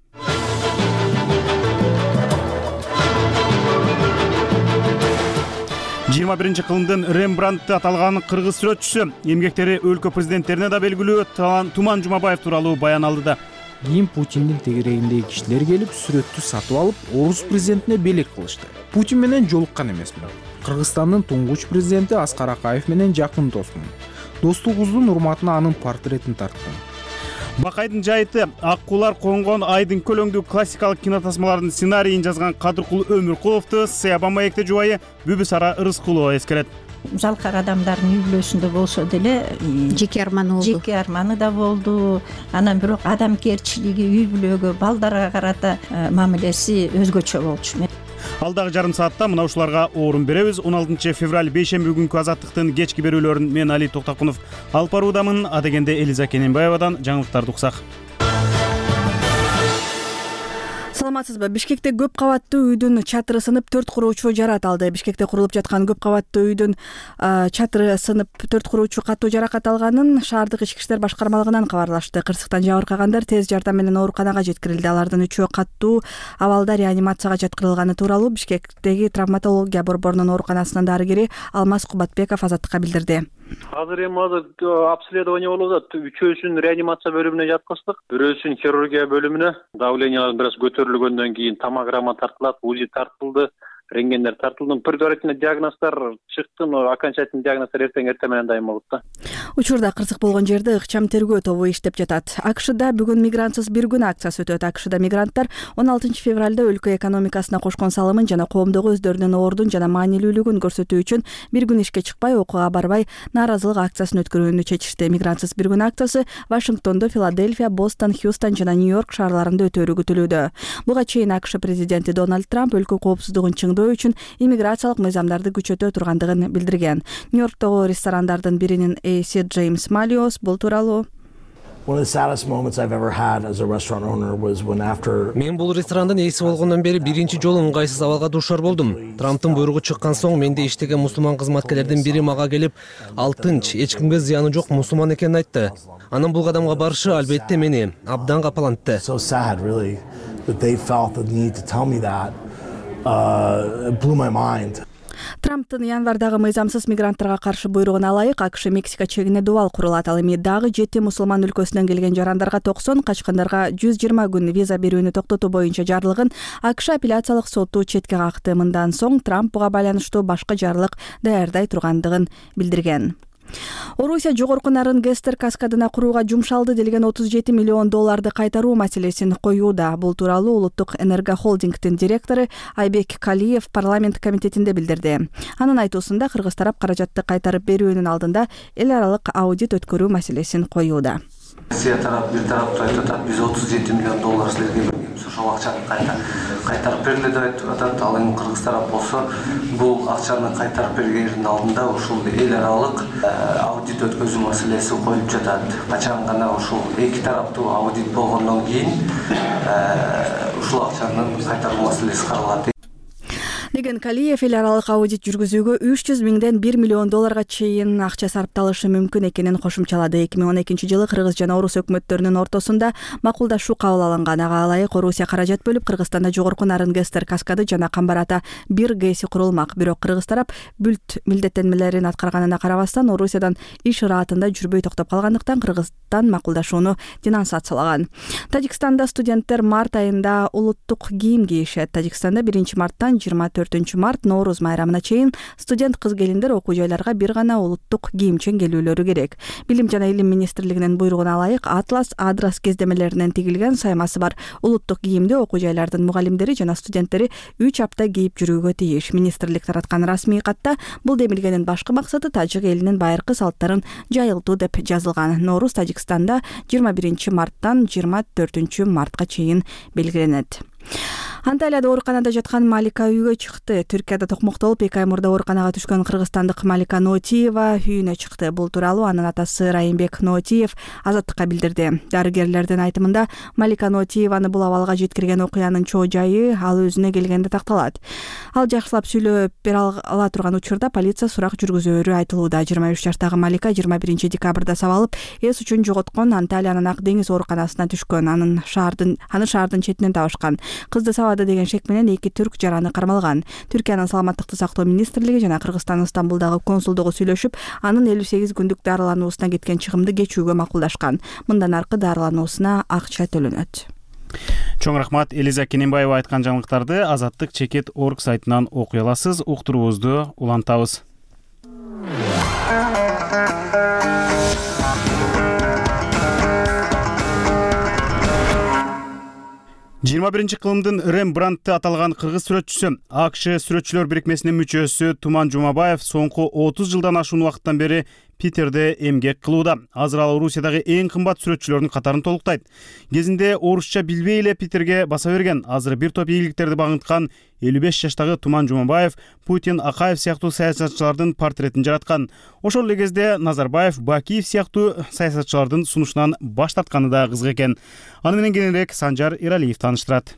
жыйырма биринчи кылымдын Рембрандты аталган кыргыз сүрөтчүсү эмгектери өлкө президенттерине да белгилүү Туман Жумабаев тууралуу баян алды да. Кийин Путиндин тегерегиндеги кишилер келип сүрөттү сатып алып, орус президентине белек кылышты. Путин менен жолуккан эмесмин. Кыргызстандын туңгуч президенти Аскар Акаев менен жакын досмун. Достугубуздун урматына анын портретин тарттым. Бакайдын жайыты ак куулар конгон айдын көлөңдүү классикалык кинотасмалардын сценарийин жазган Кадыркул Өмүркуловду Сыяба маекте жубайы Бүбүсара Ырыскулова эскерет. Жалкар адамдардын үй бүлөсүндө болсо деле жеке арманы болду. Жеке арманы да болду. Анан бирок адамгерчилиги, үй бүлөгө, балдарга карата мамилеси өзгөчө болчу. Алдагы жарым саатта мына ушуларга орун беребиз. он алтынчы февраль бейшемби күнкү Азаттыктын кечки берүүлөрүн мен Али Токтакунов алып баруудамын. Адегенде Элиза Кененбаевадан жаңылыктарды уксак. Саламатсызбы? Бишкекте көп кабаттуу үйдүн чатыры сынып төрт куруучу жаракат алды. Бишкекте курулуп жаткан көп кабаттуу үйдүн чатыры сынып төрт куруучу катуу жаракат алганын шаардык ички иштер башкармалыгынан кабарлашты. Кырсыктан жабыркагандар тез жардам менен ооруканага жеткирилди. Алардын үчөө катуу абалда реанимацияга жаткырылганы тууралуу Бишкектеги травматология борборунун ооруканасынын дарыгери Алмаз Кубатбеков Азаттыкка билдирди. Азыр эми азыр обследование болуп атат. Үчөөсүн реанимация бөлүмүнө жаткыздык, бирөөсүн хирургия бөлүмүнө. Давлениялары бир аз көтөрүлгөндөн кийин томограмма тартылат, УЗИ тартылды, рентгендер тартылды. Предварительный диагноздор чыкты, но окончательный диагноздор эртең эртең менен дайым болот да. Учурда кырсык болгон жерде ыкчам тергөө тобу иштеп жатат. АКШда бүгүн мигрантсыз бир күн акциясы өтөт. АКШда мигранттар он алтынчы февралда өлкө экономикасына кошкон салымын жана коомдогу өздөрүнүн ордун жана маанилүүлүгүн көрсөтүү үчүн бир күн ишке чыкпай, окууга барбай нааразылык акциясын өткөрүүнү чечишти. Мигрантсыз бир күн акциясы Вашингтондо, Филадельфия, Бостон, Хьюстон жана Нью-Йорк шаарларында өтөөрү күтүлүүдө. Буга чейин АКШ президенти Дональд Трамп өлкө коопсуздугун чыңдоо үчүн иммиграциялык мыйзамдарды күчөтө тургандыгын билдирген. Нью-Йорктогу ресторандардын биринин ээси Джеймс Малиос бул тууралуу Мен бул ресторандын ээси болгондон бери биринчи жолу ыңгайсыз абалга дуушар болдум. Трамптын буйругу чыккан соң менде иштеген мусулман кызматкерлердин бири мага келип, ал тынч, эч кимге зыяны жок мусулман экенин айтты. Анын бул кадамга барышы албетте мени абдан капалантты. Трамптын январдагы мыйзамсыз мигранттарга каршы буйругуна ылайык АКШ Мексика чегине дубал курулат. Ал эми дагы жети мусулман өлкөсүнөн келген жарандарга токсон, качкандарга жүз жыйырма күн виза берүүнү токтотуу боюнча жарлыгын АКШ апелляциялык соту четке какты. Мындан соң Трамп буга байланыштуу башка жарлык даярдай тургандыгын билдирген. Орусия жогорку нарын Гестер каскадына курууга жумшалды делген отуз жети миллион долларды кайтаруу маселесин коюуда. Бул тууралуу Улуттук энергохолдингдин директору Айбек Калиев парламент комитетинде билдирди. Анын айтуусунда кыргыз тарап каражатты кайтарып берүүнүн алдында эл аралык аудит өткөрүү маселесин коюуда. Россия тарап бир тараптуу айтып атат, биз отуз жети миллион доллар силерге бергенбиз, ошол акчаны кайта кайтарып бергиле деп айтып атат. Ал эми кыргыз тарап болсо бул акчаны кайтарып бергендин алдында ушул эл аралык аудит өткөзүү маселеси коюлуп жатат. Качан гана ушул эки тараптуу аудит болгондон кийин ушул акчаны кайтаруу маселеси каралат деген Калиев эл аралык аудит жүргүзүүгө үч жүз миңден бир миллион долларга чейин акча сарпталышы мүмкүн экенин кошумчалады. эки миң он экинчи жылы Кыргыз жана Орус өкмөттөрүнүн ортосунда макулдашуу кабыл алынган. Ага ылайык Орусия каражат бөлүп Кыргызстанда жогорку нарын Гестер каскады жана Камбарата бир гээси курулмак. Бирок Кыргыз тарап бүлт милдеттенмелерин аткарганына карабастан Орусиядан иш ыраатында жүрбөй токтоп калгандыктан Кыргызстан макулдашууну денонсациялаган. Тажикстанда студенттер март айында улуттук кийим кийишет. Тажикстанда биринчи марттан жыйырма төртүнчү март Нооруз майрамына чейин студент кыз-келиндер окуу жайларга бир гана улуттук кийимчен келүүлөрү керек. Билим жана илим министрлигинин буйругуна ылайык Атлас Адрас кездемелеринен тигилген саймасы бар улуттук кийимди окуу жайлардын мугалимдери жана студенттери үч апта кийип жүрүүгө тийиш. Министрлик тараткан расмий катта бул демилгенин башкы максаты тажик элинин байыркы салттарын жайылтуу деп жазылган. Нооруз Тажикстанда жыйырма биринчи марттан жыйырма төртүнчү мартка чейин белгиленет. Анталияда ооруканада жаткан Малика үйгө чыкты. Түркияда токмоктолуп эки ай мурда ооруканага түшкөн кыргызстандык Малика Ноотиева үйүнө чыкты. Бул тууралуу анын атасы Райымбек Ноотиев Азаттыкка билдирди. Дарыгерлердин айтымында Малика Ноотиеваны бул абалга жеткирген окуянын чоо жайы ал өзүнө келгенде такталат. Ал жакшылап сүйлөп бере ала турган учурда полиция сурак жүргүзөөрү айтылууда. жыйырма үч жаштагы Малика жыйырма биринчи декабрда сабалып, эс үчүн жоготкон Анталиянын Ак деңиз ооруканасына түшкөн. Анын шаардын аны шаардын четинен табышкан. Кызды сабады деген шек менен эки түрк жараны кармалган. Түркиянын саламаттыкты сактоо министрлиги жана Кыргызстандын Стамбулдагы консулдугу сүйлөшүп, анын элүү сегиз күндүк дарылануусуна кеткен чыгымды кечүүгө макулдашкан. Мындан аркы дарылануусуна акча төлөнөт. Чоң рахмат. Элиза Кененбаева айткан жаңылыктарды Азаттык чекит точка орг сайтынан окуй аласыз. Уктуруубузду улантабыз. жыйырма биринчи кылымдын Рембрандты аталган кыргыз сүрөтчүсү, АКШ сүрөтчүлөр бирикмесинин мүчөсү Туман Жумабаев соңку отуз жылдан ашуун убакыттан бери Питерде эмгек кылууда. Азыр ал Орусиядагы эң кымбат сүрөтчүлөрдүн катарын толуктайт. Кезинде орусча билбей эле Питерге баса берген. Азыр бир топ ийгиликтерди багынткан элүү беш жаштагы Туман Жумабаев Путин, Акаев сыяктуу саясатчылардын портретин жараткан. Ошол эле кезде Назарбаев, Бакиев сыяктуу саясатчылардын сунушунан баш тартканы да кызык экен. Аны менен кененирээк Санжар Иралиев таныштырат.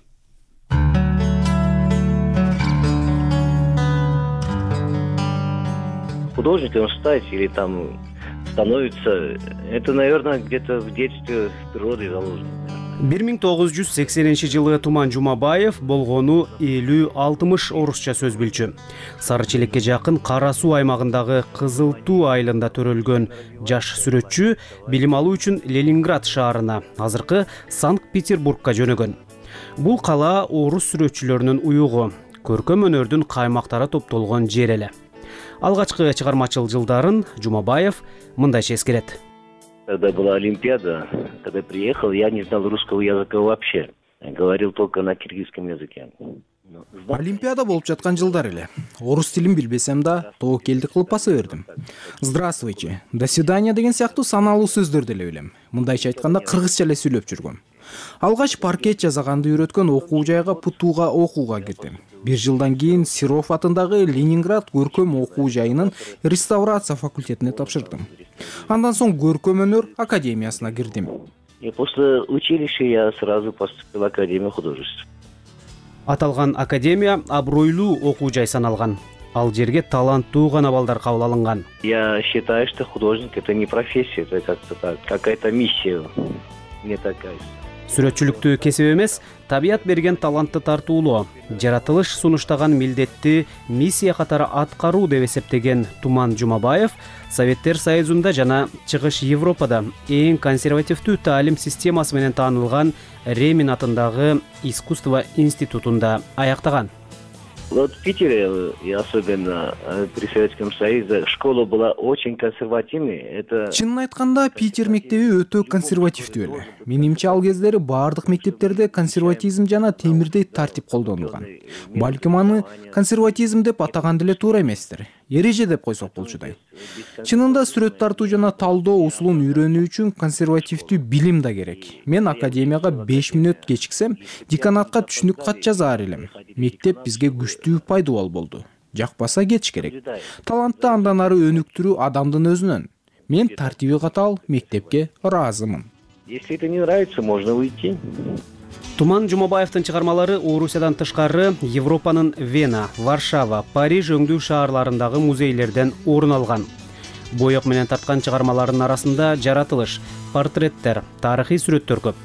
Художником стать или там становится, это, наверное, где-то в детстве с природой заложено. бир миң тогуз жүз сексенинчи жылы Туман Жумабаев болгону элүү алтымыш орусча сөз билчү. Сары Челекке жакын Кара Суу аймагындагы Кызыл Туу айылында төрөлгөн жаш сүрөтчү билим алуу үчүн Ленинград шаарына, азыркы Санкт-Петербургка жөнөгөн. Бул кала орус сүрөтчүлөрүнүн уюгу, көркөм өнөрдүн каймактары топтолгон жер эле. Алгачкы чыгармачыл жылдарын Жумабаев мындайча эскерет. Когда была Олимпиада, когда приехал, я не знал русского языка вообще. Говорил только на киргизском языке. Олимпиада болуп жаткан жылдар эле. Орус тилин билбесем да, тобокелдик кылып баса бердим. Здравствуйте, до свидания деген сыяктуу саналуу сөздөрдү эле билем. Мындайча айтканда кыргызча эле сүйлөп жүргөм. Алгач паркет жазаганды үйрөткөн окуу жайга Путууга окууга кирдим. Бир жылдан кийин Серов атындагы Ленинград көркөм окуу жайынын реставрация факультетине тапшырдым. Андан соң көркөм өнөр академиясына кирдим. И после училища я сразу поступил в Академию художеств. Аталган академия абройлуу окуу жай саналган. Ал жерге таланттуу гана балдар кабыл алынган. Я считаю, что художник это не профессия, это как-то так, какая-то миссия. Не такая. Сүрөтчүлүктү кесип эмес, табият берген талантты тартуулоо, жаратылыш сунуштаган милдетти миссия катары аткаруу деп эсептеген Туман Жумабаев Советтер Союзунда жана Чыгыш Европада эң консервативдүү таалим системасы менен таанылган Ремин атындагы искусство институтунда аяктаган. Вот в Питере, и особенно при Советском Союзе, школа была очень консервативной. Это... Чынын айтканда, Питер мектеби өтө консервативдүү эле. Менимче ал кездери бардык мектептерде консерватизм жана темирдей тартип колдонулган. Балким аны консерватизм деп атаган деле туура эместир. Эреже деп койсок болчудай. Чынында сүрөт тартуу жана талдоо усулун үйрөнүү үчүн консервативдүү билим да керек. Мен академияга беш мүнөт кечиксем, деканатка түшүнүк кат жазаар элем. Мектеп бизге күчтүү пайдубал болду. Жакпаса кетиш керек. Талантты андан ары өнүктүрүү адамдын өзүнөн. Мен тартиби катаал мектепке ыраазымын. Если это не нравится, можно уйти. Туман Жумабаевдин чыгармалары Орусиядан тышкары Европанын Вена, Варшава, Париж өңдүү шаарларындагы музейлерден орун алган. Боек менен тарткан чыгармаларынын арасында жаратылыш, портреттер, тарыхый сүрөттөр көп.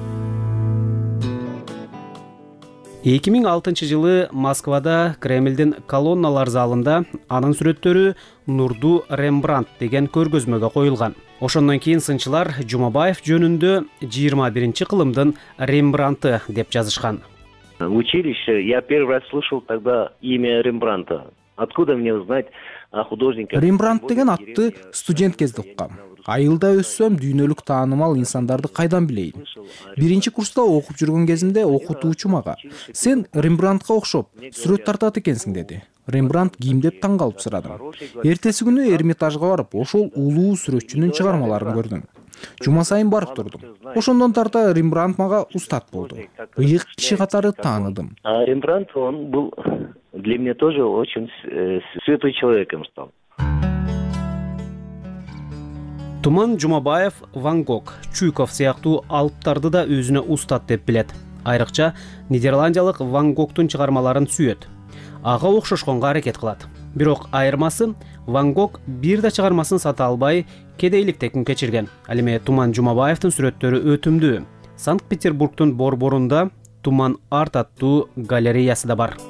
эки миң алтынчы жылы Москвада Кремлдин колонналар залында анын сүрөттөрү Нурду Рембрандт деген көргөзмөгө коюлган. Ошондон кийин сынчылар Жумабаев жөнүндө жыйырма биринчи кылымдын Рембрандты деп жазышкан. В училище я первый раз слышал тогда имя Рембрандта. Откуда мне узнать о художнике? Рембрандт деген атты студент кезде уккам. Айылда өссөм дүйнөлүк таанымал инсандарды кайдан билейин? Биринчи курста окуп жүргөн кезимде окутуучу мага: "Сен Рембрандтка окшоп сүрөт тартат экенсиң" деди. Рембрандт ким деп таң калып сурадым. Эртеси күнү Эрмитажга барып, ошол улуу сүрөтчүнүн чыгармаларын көрдүм. Жума сайын барып турдум. Ошондон тарта Рембрандт мага устат болду. Ыйык киши катары тааныдым. А Рембрандт, он был для меня тоже очень святой человеком стал. Туман Жумабаев Ван Гог, Чуйков сыяктуу алыптарды да өзүнө устат деп билет. Айрыкча Нидерландиялык Ван Гогтун чыгармаларын сүйөт. Ага окшошконго аракет кылат. Бирок айырмасы Ван Гог бир да чыгармасын сата албай кедейликте күн кечирген. Ал эми Туман Жумабаевдин сүрөттөрү өтүмдүү. Санкт-Петербургдун борборунда Туман арт аттуу галереясы да бар.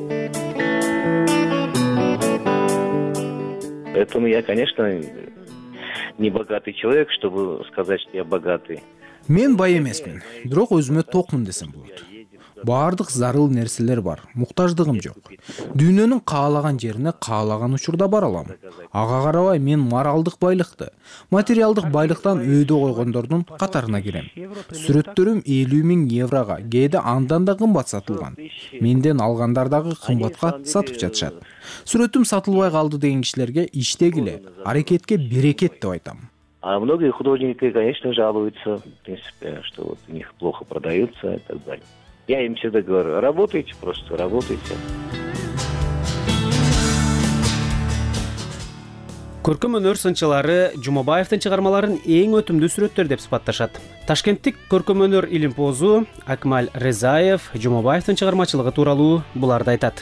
Поэтому я, конечно, не богатый человек, чтобы сказать, что я богатый. Мен бай эмесмин, бирок өзүмө токмун десем болот. Баардык зарыл нерселер бар, муктаждыгым жок. Дүйнөнүн каалаган жерине каалаган учурда бара алам. Ага карабай мен моралдык байлыкты, материалдык байлыктан өйдө койгондордун катарына кирем. Сүрөттөрүм элүү миң еврого, кээде андан да кымбат сатылган. Менден алгандар дагы кымбатка сатып жатышат. Сүрөтүм сатылбай калды деген кишилерге иштегиле, аракетке берекет деп айтам. А многие художники, конечно, жалуются, в принципе, что вот у них плохо продаются и так далее. Я им всегда говорю, работайте просто, работайте. Көркөм өнөр сынчылары Жумабаевдин чыгармаларын эң өтүмдүү сүрөттөр деп сыпатташат. Ташкенттик көркөм өнөр илимпозу Акмал Резаев Жумабаевдин чыгармачылыгы тууралуу буларды айтат.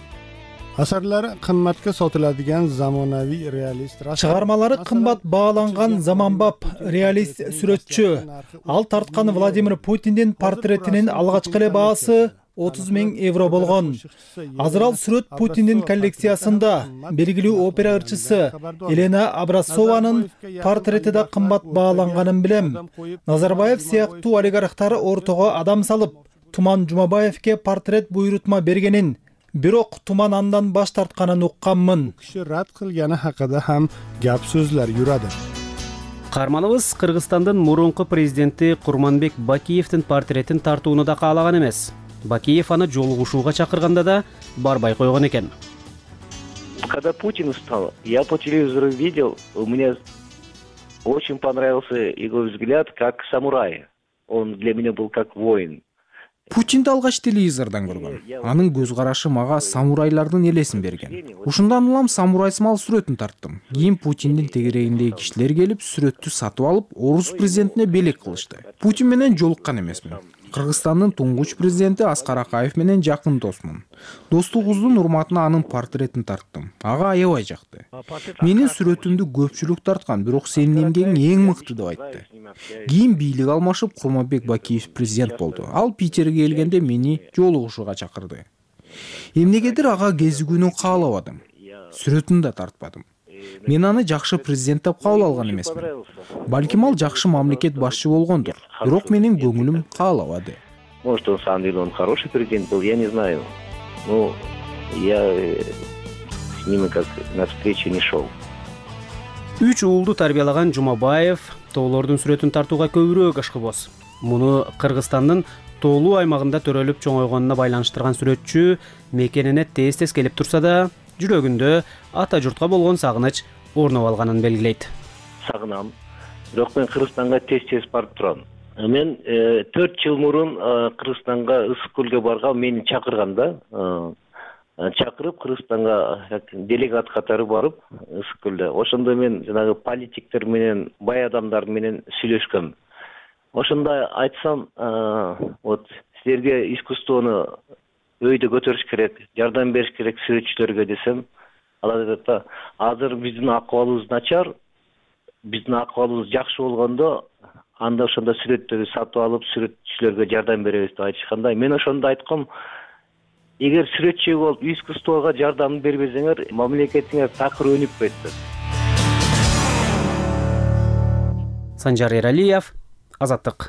Asarlari qimmatga sotiladigan zamonaviy realist чыгармалары кымбат бааланган заманбап реалист сүрөтчү. Ал тарткан Владимир Путиндин портретинин алгачкы эле баасы отуз миң евро болгон. Азыр ал сүрөт Путиндин коллекциясында. Белгилүү опера ырчысы Елена Абрасованын портрети да кымбат бааланганын билем. Назарбаев сыяктуу олигархтары ортого адам салып, Туман Жумабаевке портрет буйрутма бергенин, бирок Туман андан баш тартканын укканмын. Киши рад кылганы хакында ham gap so'zlar yuradi. Карманыбыз Кыргызстандын мурунку президенти Курманбек Бакиевдин портретин тартууну да каалаган эмес. Бакиев аны жолугушууга чакырганда да барбай койгон экен. Когда Путин стал, я по телевизору видел, у меня очень понравился его взгляд как самурая. Он для меня был как воин. Путинди алгач телевизордон көргөм. Анын көз карашы мага самурайлардын элесин берген. Ушундан улам самурайсымал сүрөтүн тарттым. Кийин Путиндин тегерегиндеги кишилер келип сүрөттү сатып алып, орус президентине белек кылышты. Путин менен жолуккан эмесмин. Кыргызстандын туңгуч президенти Аскар Акаев менен жакын досмун. Достугубуздун урматына анын портретин тарттым. Ага аябай жакты. Менин сүрөтүмдү көпчүлүк тарткан, бирок сенин эмгегиң эң мыкты деп айтты. Кийин бийлик алмашып Курманбек Бакиев президент болду. Ал Питерге келгенде мени жолугушууга чакырды. Эмнегедир ага кезигүүнү каалабадым. Сүрөтүн да тартпадым. Мен аны жакшы президент деп кабыл алган эмесмин. Балким ал жакшы мамлекет башчы болгондур, бирок менин көңүлүм каалабады. Может, он самом деле он хороший президент был, я не знаю. Ну, я с ним как на встречу не шел. Үч уулду тарбиялаган Жумабаев тоолордун сүрөтүн тартууга көбүрөөк ашкыбоз. Муну Кыргызстандын тоолуу аймагында төрөлүп чоңойгонуна байланыштырган сүрөтчү мекенине тез-тез келип турса да, жүрөгүндө ата журтка болгон сагыныч орноп алганын белгилейт. Сагынам. Бирок мен Кыргызстанга тез-тез барып турам. Мен төрт жыл мурун Кыргызстанга Ысык көлгө баргам, мени чакырганда, чакырып Кыргызстанга делегат катары барып Ысык көлдө. Ошондо мен жанагы политиктер менен, бай адамдар менен сүйлөшкөм. Ошондо айтсам, вот силерге искусствону өйдө көтөрүш керек, жардам бериш керек сүрөтчүлөргө десем, алар айтат, азыр биздин акыбалыбыз начар, биздин акыбалыбыз жакшы болгондо, анда ошондо сүрөттөрдү сатып алып, сүрөтчүлөргө жардам беребиз деп айтышканда, мен ошондо айткам, эгер сүрөтчү болуп искусствого жардам бербесеңер, мамлекетиңер такыр өнүп кетет. Санжар Эралиев, Азаттык.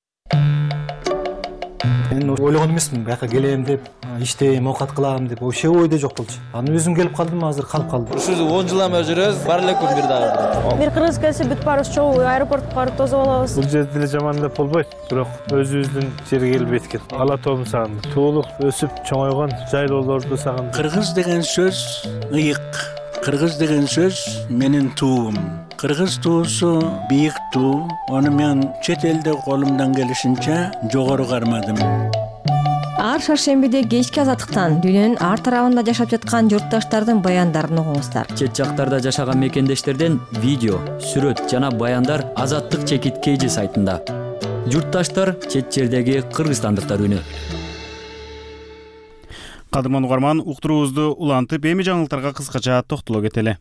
Мен ойлогон эмесмин, бияка келем деп, иштейм, оокат кылам деп, вообще ойдо жок болчу. Аны өзүм келип калдым, азыр калып калдым. Ушул он жылдан бери жүрөбүз, бар эле күн бир дагы. Бир кыргыз келсе бүт барыбыз чогуу аэропортко барып тосуп алабыз. Бул жерде деле жаман деп болбойт, бирок өзүбүздүн жерге келип эткен. Ала тоомду сагындым. Туулук өсүп чоңойгон жайлоолорду сагындым. Кыргыз деген сөз ыйык. Кыргыз деген сөз менин туум. кыргыз туусу бийик туу, ону мен чет элде колумдан келишинче жогору кармадым. Ар шаршембиде кечки азаттыктан дүйнөнүн ар тарабында жашап жаткан журтташтардын баяндарын угуңуздар. Чет жактарда жашаган мекендештерден видео, сүрөт жана баяндар Азаттык чекит кейжи сайтында. Журтташтар чет жердеги кыргызстандыктар үнү. Кадырман угарман, уктуруубузду улантып, эми жаңылыктарга кыскача токтоло кетели.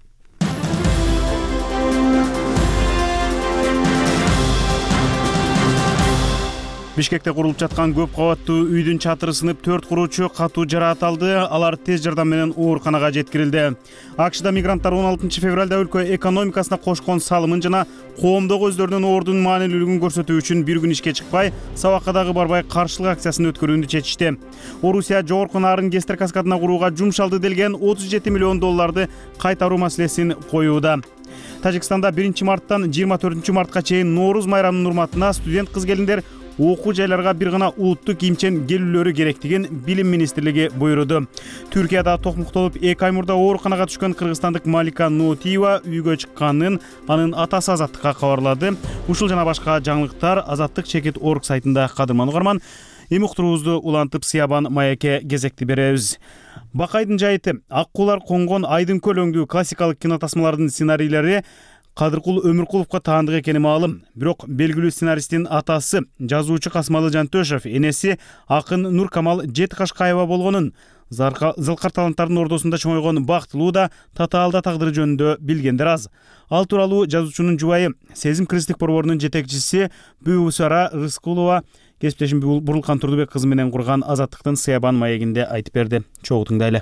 Бишкекте курулуп жаткан көп кабаттуу үйдүн чатыры сынып, төрт куруучу катуу жараат алды. Алар тез жардам менен ооруканага жеткирилди. АКШда мигранттар он алтынчы февралда өлкө экономикасына кошкон салымын жана коомдогу өздөрүнүн ордунун маанилүүлүгүн көрсөтүү үчүн бир күн ишке чыкпай, сабакка дагы барбай каршылык акциясын өткөрүүнү чечишти. Орусия жогорку нарын Гестер каскадына курууга жумшалды делген отуз жети миллион долларды кайтаруу маселесин коюуда. Тажикстанда биринчи марттан жыйырма төртүнчү мартка чейин Нооруз майрамынын урматына студент кыз-келиндер окуу жайларга бир гана улуттук кийимчен келүүлөрү керектигин Билим министрлиги буйруду. Түркияда токмуктолуп эки ай мурда ооруканага түшкөн кыргызстандык Малика Нотиева үйгө чыкканын анын атасы Азаттыкка кабарлады. Ушул жана башка жаңылыктар Азаттык чекит орг сайтында. Кадырман угарман, эми уктуруубузду улантып Сиябан Маекке кезекти беребиз. Бакайдын жайыты, ак куулар конгон Айдын көл өңдүү классикалык кинотасмалардын сценарийлери Кадыркул Өмүркуловго таандык экени маалым. Бирок белгилүү сценаристтин атасы, жазуучу Касмалы Жантөшев, энеси акын Нуркамал Жетикашкаева болгонун, зылкар таланттардын ордосунда чоңойгон бактылуу да татаалда тагдыры жөнүндө билгендер аз. Ал тууралуу жазуучунун жубайы, Сезим кыргыздык борборунун жетекчиси Бүүсара Рыскулова кесиптешим Бурулкан Турдубек кызы менен курган Азаттыктын Сиябан маегинде айтып берди. Чогуу тыңдайлы.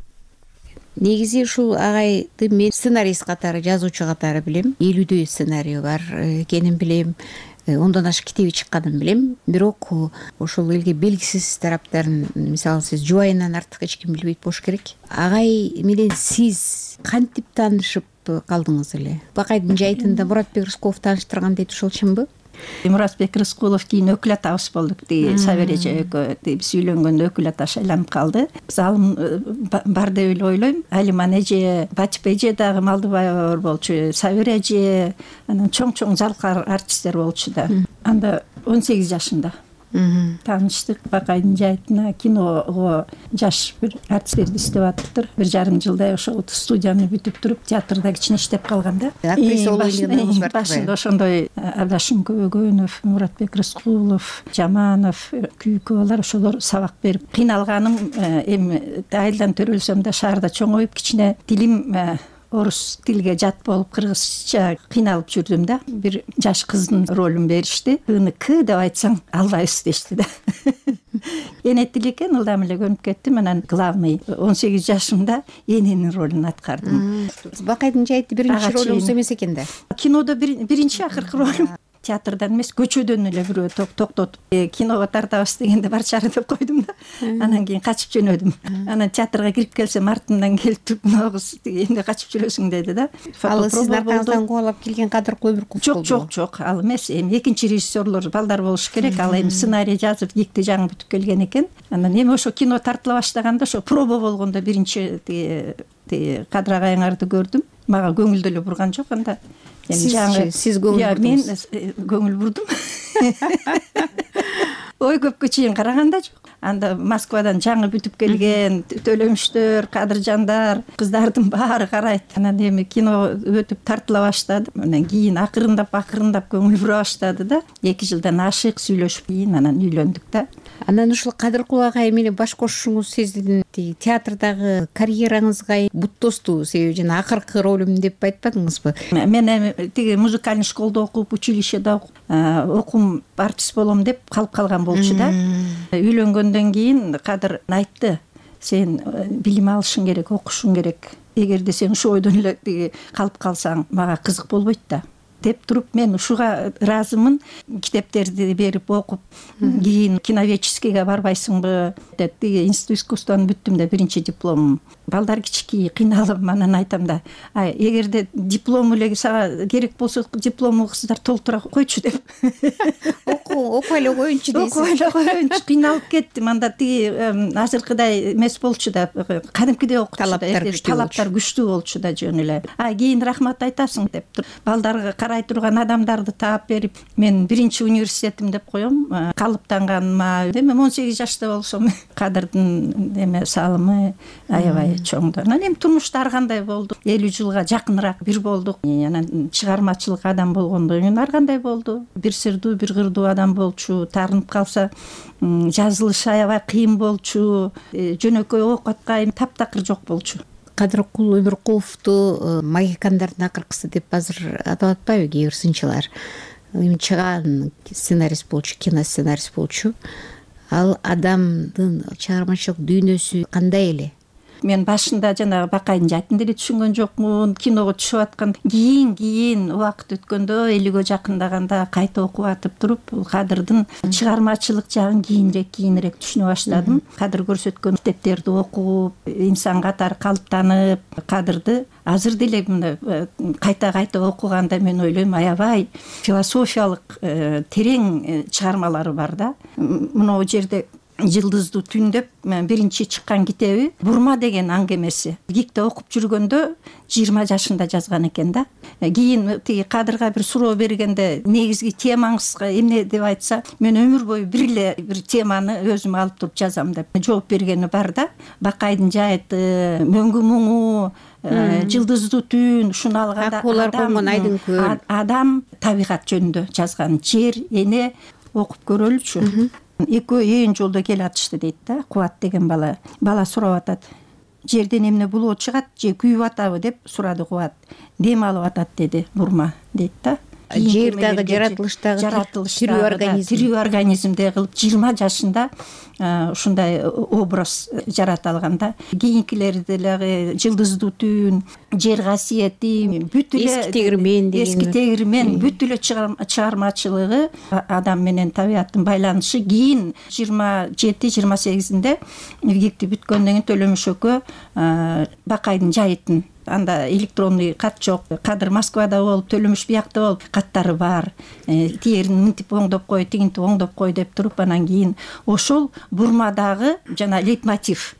Негизи ушул агайды мен сценарист катары, жазуучу катары билем. элүүдөй сценарий бар экенин билем. Ондон ашык китеби чыкканын билем. Бирок ошол элге белгисиз тараптарын, мисалы сиз жубайынан артык эч ким билбейт болуш керек. Агай менен сиз кантип таанышып калдыңыз эле? Бакайдын жайытында Муратбек Рыскулов тааныштырган дейт, ошол чынбы? Муратбек Рыскулов кийин өкүл атабыз болдук. Сабир эже экөө биз үйлөнгөндө өкүл аташ айланып калды. Залым бар деп эле ойлойм. Алиман эже, Батип эже дагы Малдыбаева болчу, Сабир эже, анан чоң-чоң залкар артисттер болчу да. Анда он сегиз жашында тааныштык. Бакайдын жайытына киного жаш бир артисттерди издеп атыптыр. Бир жарым жылдай ошол студияны бүтүп туруп, театрда кичине иштеп калганда. Актриса болгондо бар. Башында ошондой Абдашим Көбөгөнов, Муратбек Рыскулов, Жаманов, Күйкөөлөр ошолор сабак берип кыйналганым. Эми айылдан төрөлсөм да шаарда чоңоюп, кичине тилим орус тилге жат болуп кыргызча кыйналып жүрдүм да. Бир жаш кыздын ролун беришти. Аны к деп айтсаң албайбыз дешти да. Энети экен, ылдам эле көнүп кеттим. Анан главный он сегиз жашымда эненин ролун аткардым. Бакайдын жайыты биринчи ролуңуз эмес экен да. Кинодо биринчи акыркы ролум. Театрдан эмес, көчөдөн эле бирөө токтотуп киного тартабыз дегенде барчары деп койдум да. Анан кийин качып жөнөдүм. Анан театрга кирип келсем артымдан келип туруп, "Ногуз эмне качып жүрөсүң" деди да. Ал сиздин аркаңыздан кубалап келген Кадыркул Өмүркулов болду. Жок, жок, жок, ал эмес. Эми экинчи режиссерлор балдар болуш керек. Ал эми сценарий жазып, дикти жаңы бүтүп келген экен. Анан эми ошо кино тартыла баштаганда, ошо проба болгондо биринчи тиги Кадыр агайыңарды көрдүм. Мага көңүл деле бурган жок анда. Сиз сиз көңүл бурдуңуз? Мен көңүл бурдум. Ой көпкө чейин караганда жок. Анда Москвадан жаңы бүтүп келген төлөмүштөр, кадыржандар, кыздардын баары карайт. Анан эми кино өтүп тартыла баштады. Анан кийин акырындап акырындап көңүл бура баштады да. эки жылдан ашык сүйлөшүп кийин анан үйлөндүк да. Анан ушул Кадыркул агай менен баш кошушуңуз сиздин театрдагы карьераңызга бут тосту, себеби жана акыркы ролум деп айтпадыңызбы? Мен эми тиги музыкальный школдо окуп, училищеде окум, артист болом деп калып калган болчу да. Үйлөнгөндөн кийин Кадыр айтты: "Сен билим алышың керек, окушуң керек. Эгерде сен ушу ойдон эле калып калсаң, мага кызык болбойт да" деп туруп, мен ушуга ыраазымын. Китептерди берип окуп, кийин киноведческийге барбайсыңбы деп, тиги институт искусствону бүттүм да, биринчи дипломум. Балдар кички кыйналып, анан айтам да: "Ай, эгерде диплом эле сага керек болсо, диплому кыздар толтура койчу" деп. Окуу окуп эле коеюнчу дейсиз. Окуп эле коеюнчу кыйналып кеттим. Анда тиги азыркыдай эмес болчу да, кадимкидей окутчу да, талаптар күчтүү болчу да жөн эле. А кийин рахмат айтасың деп туруп, балдарга карай турган адамдарды таап берип, мен биринчи университетим деп коем, калыптанганыма эми он сегиз жашта болсом, Кадырдын эме салымы аябай чоңду. Анан эми турмушта ар кандай болду. элүү жылга жакыныраак бир болдук. Анан чыгармачылык адам болгондон кийин ар кандай болду. Бир сырдуу, бир кырдуу адам болчу. Таарынып калса, жазылыш аябай кыйын болчу. Жөнөкөй оокатка таптакыр жок болчу. Кадыркул Өмүркуловду магикандардын акыркысы деп азыр атап атпайбы кээ бир сынчылар. Эми чыгаан сценарист болчу, киносценарист болчу. Ал адамдын чыгармачылык дүйнөсү кандай эле? Мен башында жанагы Бакайдын жайтын деле түшүнгөн жокмун. Киного түшүп аткан кийин кийин убакыт өткөндө, элүүгө жакындаганда кайта окуп атып туруп, Кадырдын чыгармачылык жагын кийинирээк кийинирээк түшүнө баштадым. Кадыр көрсөткөн китептерди окуп, инсан катары калыптанып, Кадырды азыр деле кайта кайта окуганда мен ойлойм, аябай философиялык терең чыгармалары бар да. Мына жерде Жылдыздуу түн деп биринчи чыккан китеби Бурма деген аңгемеси. Гикте окуп жүргөндө жыйырма жашында жазган экен да. Кийин тиги Кадырга бир суроо бергенде, негизги темаңыз эмне деп айтса, мен өмүр бою бир эле бир теманы өзүм алып туруп жазам деп жооп бергени бар да. Бакайдын жайыты, мөңгү муңу, Жылдыздуу түн, ушуну алганда адам табигат жөнүндө жазган. Жер, эне окуп көрөлүчү. Экөө ээн жолдо келатышты дейт да. Кубат деген бала. Бала сурап атат. Жерден эмне булоо чыгат, же күйүп атабы деп сурады Кубат. Дем алып атат деди Бурма дейт да. Жер дагы жаратылыштагы тирүү организм, тирүү организмде кылып жыйырма жашында ушундай образ жарата алганда, кийинкилери деле Жылдыздуу түн, жер касиети, бүт эле эски тегирмен деген, эски тегирмен бүт эле чыгармачылыгы, адам менен табиаттын байланышы. Кийин жыйырма жети жыйырма сегизинде Иргикти бүткөндөн кийин Төлөмүш экөө Бакайдын жайытын, анда электронный кат жок, Кадыр Москвада болуп, Төлөмүш биякта болуп, каттары бар. Тиерин мынтип оңдоп кой, тигинтип оңдоп кой деп туруп, анан кийин ошол Бурмадагы жана лейтмотив.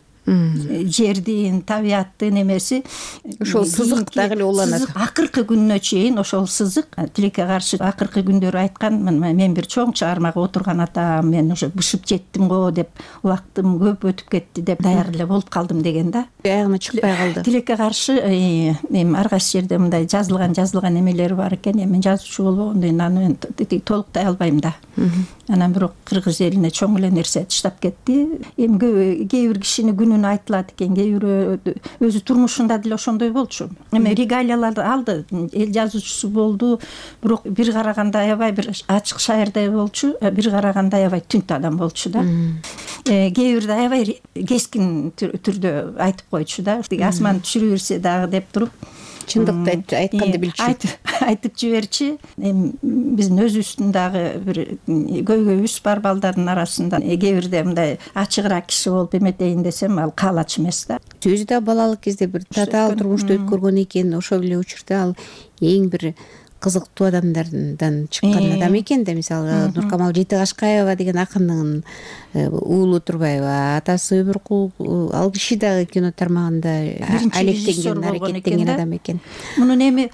Жердин, табиаттын эмеси ошол сызык дагы эле уланат. Акыркы күнүнө чейин ошол сызык тилекке каршы акыркы күндөрү айткан, мен бир чоң чыгармага отурган атам, мен уже бышып жеттим го деп, убактым көп өтүп кетти деп даяр эле болуп калдым деген да. Аягына чыкпай калды. Тилекке каршы эми ар кайсы жерде мындай жазылган жазылган эмелери бар экен. Мен жазуучу болбогондон кийин аны мен толуктай албайм да. Анан бирок кыргыз элине чоң эле нерсе таштап кетти. Эми кээ бир кишини күнүн айтылат экен, кээ бирөө өзү турмушунда деле ошондой болчу. Эми регалияларды алды, эл жазуучусу болду, бирок бир караганда аябай бир ачык шаярдай болчу, бир караганда аябай түнт адам болчу да. Кээ бирде аябай кескин түрдө айтып койчу да. Асман түшүрө берсе дагы деп туруп, чындыкты айтканды билчү. Айтып жиберчи. Эми биздин өзүбүздүн дагы бир көйгөйүбүз бар балдардын арасында. Кээ бирде мындай ачыгыраак киши болуп эметейин десем, ал каалач эмес да. Өзү да балалык кезде бир татаал турмушту өткөргөн экен. Ошол эле учурда ал эң бир кызыктуу адамдардан чыккан адам экен да. Мисалы Нуркамал Жетикашкаева деген акындын уулу турбайбы, атасы Өмүркул, ал киши дагы кино тармагында алектенген, аракеттенген адам экен. Мунун эми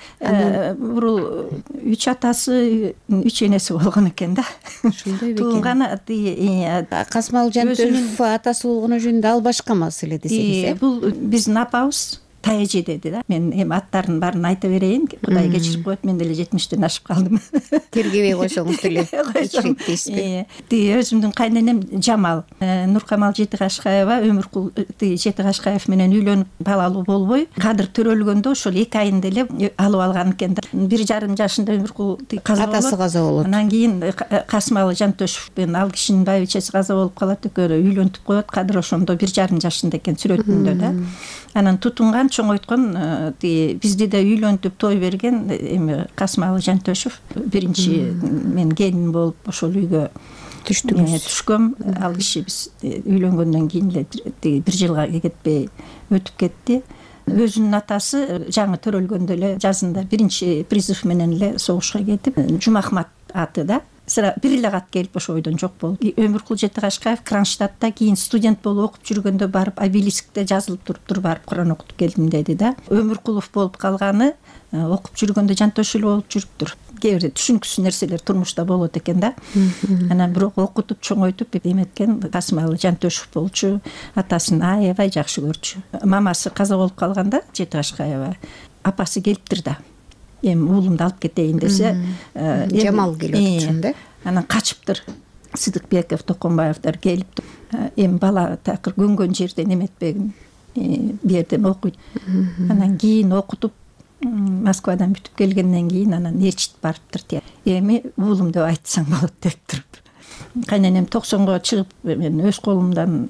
бул үч атасы, үч энеси болгон экен да. Ошондой бекен. Туулганы Касымал Жантөшев атасы болгону жөнүндө ал башка маселе десеңиз. Бул биздин апабыз Тайжи деди да. Мен эми аттарын баарын айта берейин. Кудай кечирип коет, мен деле жетимиштен ашып калдым. Тергебей койсоңуз деле кечирет дейсизби? Тиги өзүмдүн кайненем Жамал, Нуркамал Жетикашкаева, Өмүркул Жетикашкаев менен үйлөнүп балалуу болбой, Кадыр төрөлгөндө ошол эки айында эле алып алган экен да. Бир жарым жашында Өмүркул каза болот. Атасы каза болот. Анан кийин Касымалы Жантөшев менен ал кишинин байбичеси каза болуп калат, экөө үйлөнтүп коет. Кадыр ошондо бир жарым жашында экен сүрөтүндө да. Анан тутунган чоңойткон бизди да үйлөнтүп той берген эми Касымалы Жантөшев биринчи мен келин болуп ошол үйгө түштүк түшкөм. Ал киши биз үйлөнгөндөн кийин эле бир жылга кетпей өтүп кетти. Өзүнүн атасы жаңы төрөлгөндө эле жазында биринчи призыв менен эле согушка кетип, Жумахмат аты да. бир эле кат келип ошо ойдон жок болду. Өмүркул Жетигашкаев Кронштадтта кийин студент болуп окуп жүргөндө барып обелискте жазылып туруптур барып Куран окутуп келдим деди да. Өмүркулов болуп калганы окуп жүргөндө Жантөш эле болуп жүрүптүр. Кээ бир түшүнүксүз нерселер турмушта болот экен да. Анан бирок окутуп чоңойтуп эметкен Касымалы Жантөшев болчу, атасын аябай жакшы көрчү. Мамасы каза болуп калганда Жетигашкаева апасы келиптир да. Эми уулумду алып кетейин десе, Жамал келип отурчун да. Анан качыптыр. Сыдыкбеков, Токонбаевдер келиптир. Эми бала такыр көнгөн жерден эметпегин, бу жерден окуйт. Анан кийин окутуп Москвадан бүтүп келгенден кийин анан ээрчит барыптыр. Эми уулум деп айтсаң болот дептир. Кайненем токсонго чыгып мен өз колумдан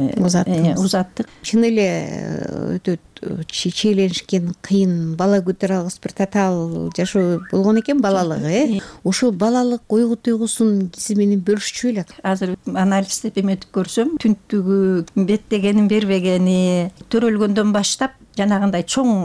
узаттык. Чын эле өтө чийлешкен, кыйын, бала көтөрө алгыс бир татаал жашоо болгон экен балалыгы. Ошол балалык ойгу туйгусун сиз менен бөлүшчү элек. Азыр анализдеп эметип көрсөм, түнтүгү, беттегенин бербегени, төрөлгөндөн баштап жанагындай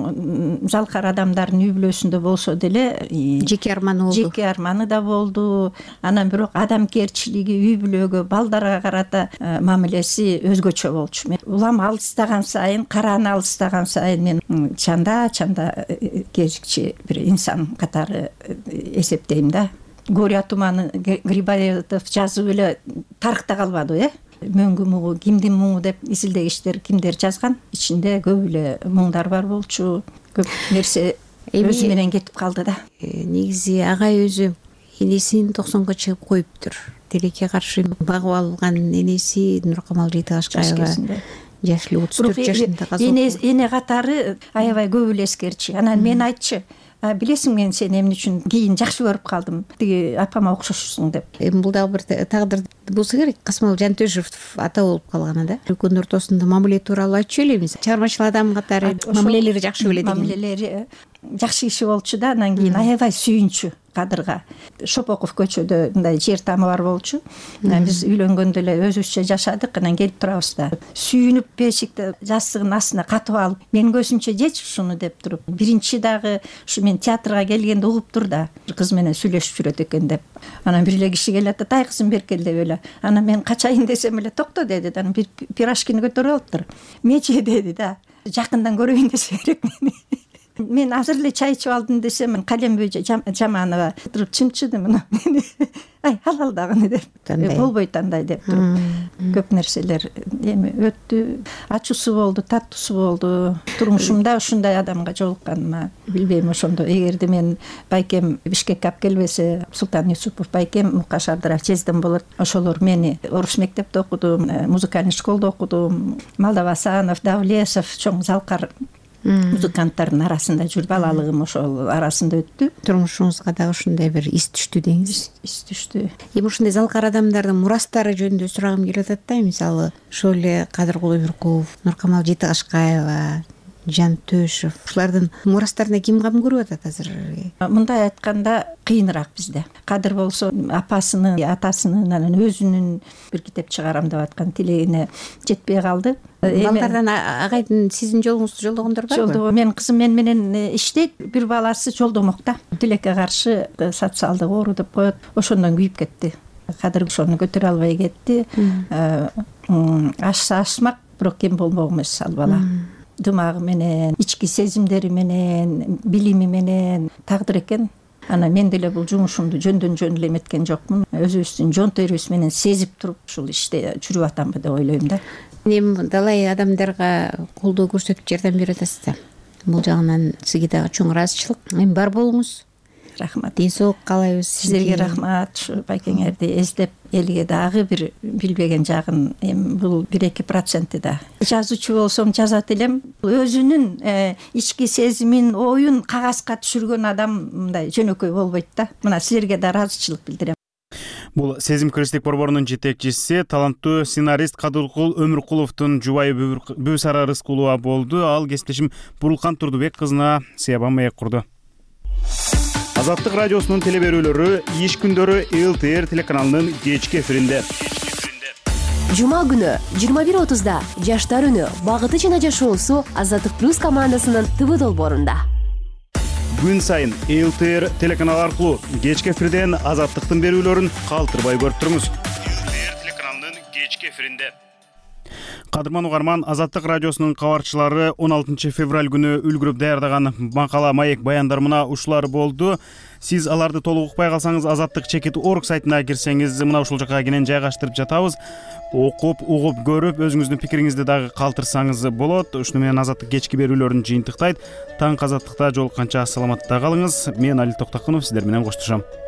чоң залкар адамдардын үй бүлөсүндө болсо деле жеке арманы болду. Жеке арманы да болду. Анан бирок адамгерчилиги, үй бүлөгө, балдарга карата мамилеси өзгөчө болчу. Улам алыстаган сайын, карааны алыстаган сайын мен чанда чанда кезикчи бир инсан катары эсептейм да. Горя туманы Грибоедов жазып эле тарыхта калбады, э? Мөңгү муңу, кимдин муңу деп изилдегичтер кимдер жазган. Ичинде көп эле муңдар бар болчу. Көп нерсе өзү менен кетип калды да. Негизи агай өзү энесин токсонго чыгып коюптур. Тилекке каршы багып алган энеси Нуркамал Жетигашкаева жаш эле отуз төрт жашында каза болду. Эне катары аябай көп эле эскерчи. Анан мен айтчы, билесиң мен сени эмне үчүн кийин жакшы көрүп калдым, тиги апама окшошсуң деп. Эми бул дагы бир тагдыр болсо керек. Касымалы Жантөшев ата болуп калган да. Үлкөндөр ортосунда мамиле тууралуу айтчу элемиз. Чармачыл адам катары мамилелери жакшы беле деген. Мамилелери жакшы киши болчу да, анан кийин аябай сүйүнчү Кадырга. Шопоков көчөдө мындай жер тамы бар болчу. Биз үйлөнгөндө эле өзүбүзчө жашадык, анан келип турабыз да. Сүйүнүп бешикте жастыгынын астына катып алып, мен көзүмчө жечи ушуну деп туруп. Биринчи дагы ушу мен театрга келгенде угуптур да. Кыз менен сүйлөшүп жүрөт экен деп. Анан бир эле киши келет да, тай кызым беркел деп эле. Анан мен качайын десем эле токто деди. Анан бир пирожкини көтөрүп алыптыр. Мече деди да. Жакындан көрөйүн десе керек мени. Мен азыр эле чай ичип алдым десем, Калембүй Жаманова туруп чымчыды мына мени. Ай, алал дагы деп. Болбойт андай деп туруп. Көп нерселер эми өттү. Ачуусу болду, таттуусу болду. Турмушумда ушундай адамга жолукканыма билбейм. Ошондо эгерде мен байкем Бишкекке алып келбесе, Султан Юсупов байкем, Мукаш Абдырах Жезден болот. Ошолор мени орус мектепте окудум, музыкальный школда окудум. Малдавасанов, Давлесов, чоң залкар музыканттардын арасында жүрүп, балалыгым ошол арасында өттү. Турмушуңузга да ушундай бир из түштү деңиз. Из түштү. Эми ушундай залкар адамдардын мурастары жөнүндө сурагым келип атат да. Мисалы, ошол эле Кадыргул Өмүркулов, Нуркамал Жетигашкаева, Жантөшев, ушулардын мурастарына ким кам көрүп атат азыр? Мындай айтканда кыйыныраак бизде. Кадыр болсо апасынын, атасынын, анан өзүнүн бир китеп чыгарам деп аткан тилегине жетпей калды. Балдардан агайдын сиздин жолуңузду жолдогондор барбы? Жолдогон. Мен кызым мен менен иштейт, бир баласы жолдомок да. Тилекке каршы социалдык оору деп коет. Ошондон күйүп кетти. Кадыр ошону көтөрө албай кетти. Ашса ашмак, бирок кем болмок эмес ал бала. Дымагы менен, ички сезимдери менен, билими менен тагдыр экен. Анан мен деле бул жумушумду жөндөн жөн эле эметкен жокмун. Өзүбүздүн жон терибиз менен сезип туруп ушул иште жүрүп атамбы деп ойлойм да. Эми далай адамдарга колдоо көрсөтүп жардам берип атасыз да. Бул жагынан сизге дагы чоң ыраазычылык. Эми бар болуңуз. Рахмат. Ден соолук каалайбыз. Сиздерге рахмат. Ушу байкеңерди эзлеп, элге дагы бир билбеген жагын, эми бул бир эки проценти да. Жазуучу болсом жазат элем. Өзүнүн ички сезимин, оюн кагазга түшүргөн адам мындай жөнөкөй болбойт да. Мына силерге да ыраазычылык билдирем. Бул Сезим Кыргызстык борборунун жетекчиси, таланттуу сценарист Кадыргул Өмүркуловдун жубайы Бүбүсара Рыскулова болду. Ал кесиптешим Бурулкан Турдубек кызына сыяба маек курду. Азаттык радиосунун теле берүүлөрү иш күндөрү эл тэ эр телеканалынын кечки эфиринде. Жума күнү жыйырма бир отузда Жаштар үнү багыты жана жашоосу Азаттык плюс командасынын ТВ долбоорунда. күн сайын эл тэ эр телеканалы аркылуу кечки эфирден Азаттыктын берүүлөрүн калтырбай көрүп туруңуз. эл тэ эр телеканалынын кечки эфиринде. Кадырман угарман, Азаттык радиосунун кабарчылары он алтынчы февраль күнү үлгүрүп даярдаган макала маек баяндар мына ушулар болду. Сиз аларды толук укпай калсаңыз, Азаттык чекит орг сайтына кирсеңиз, мына ушул жака кенен жайгаштырып жатабыз. Окуп, угуп, көрүп, өзүңүздүн пикириңизди дагы калтырсаңыз болот. Ушуну менен Азаттык кечки берүүлөрүн жыйынтыктайт. Таң Азаттыкта жолукканча саламатта калыңыз. Мен Али Токтокунов сиздер менен коштошом.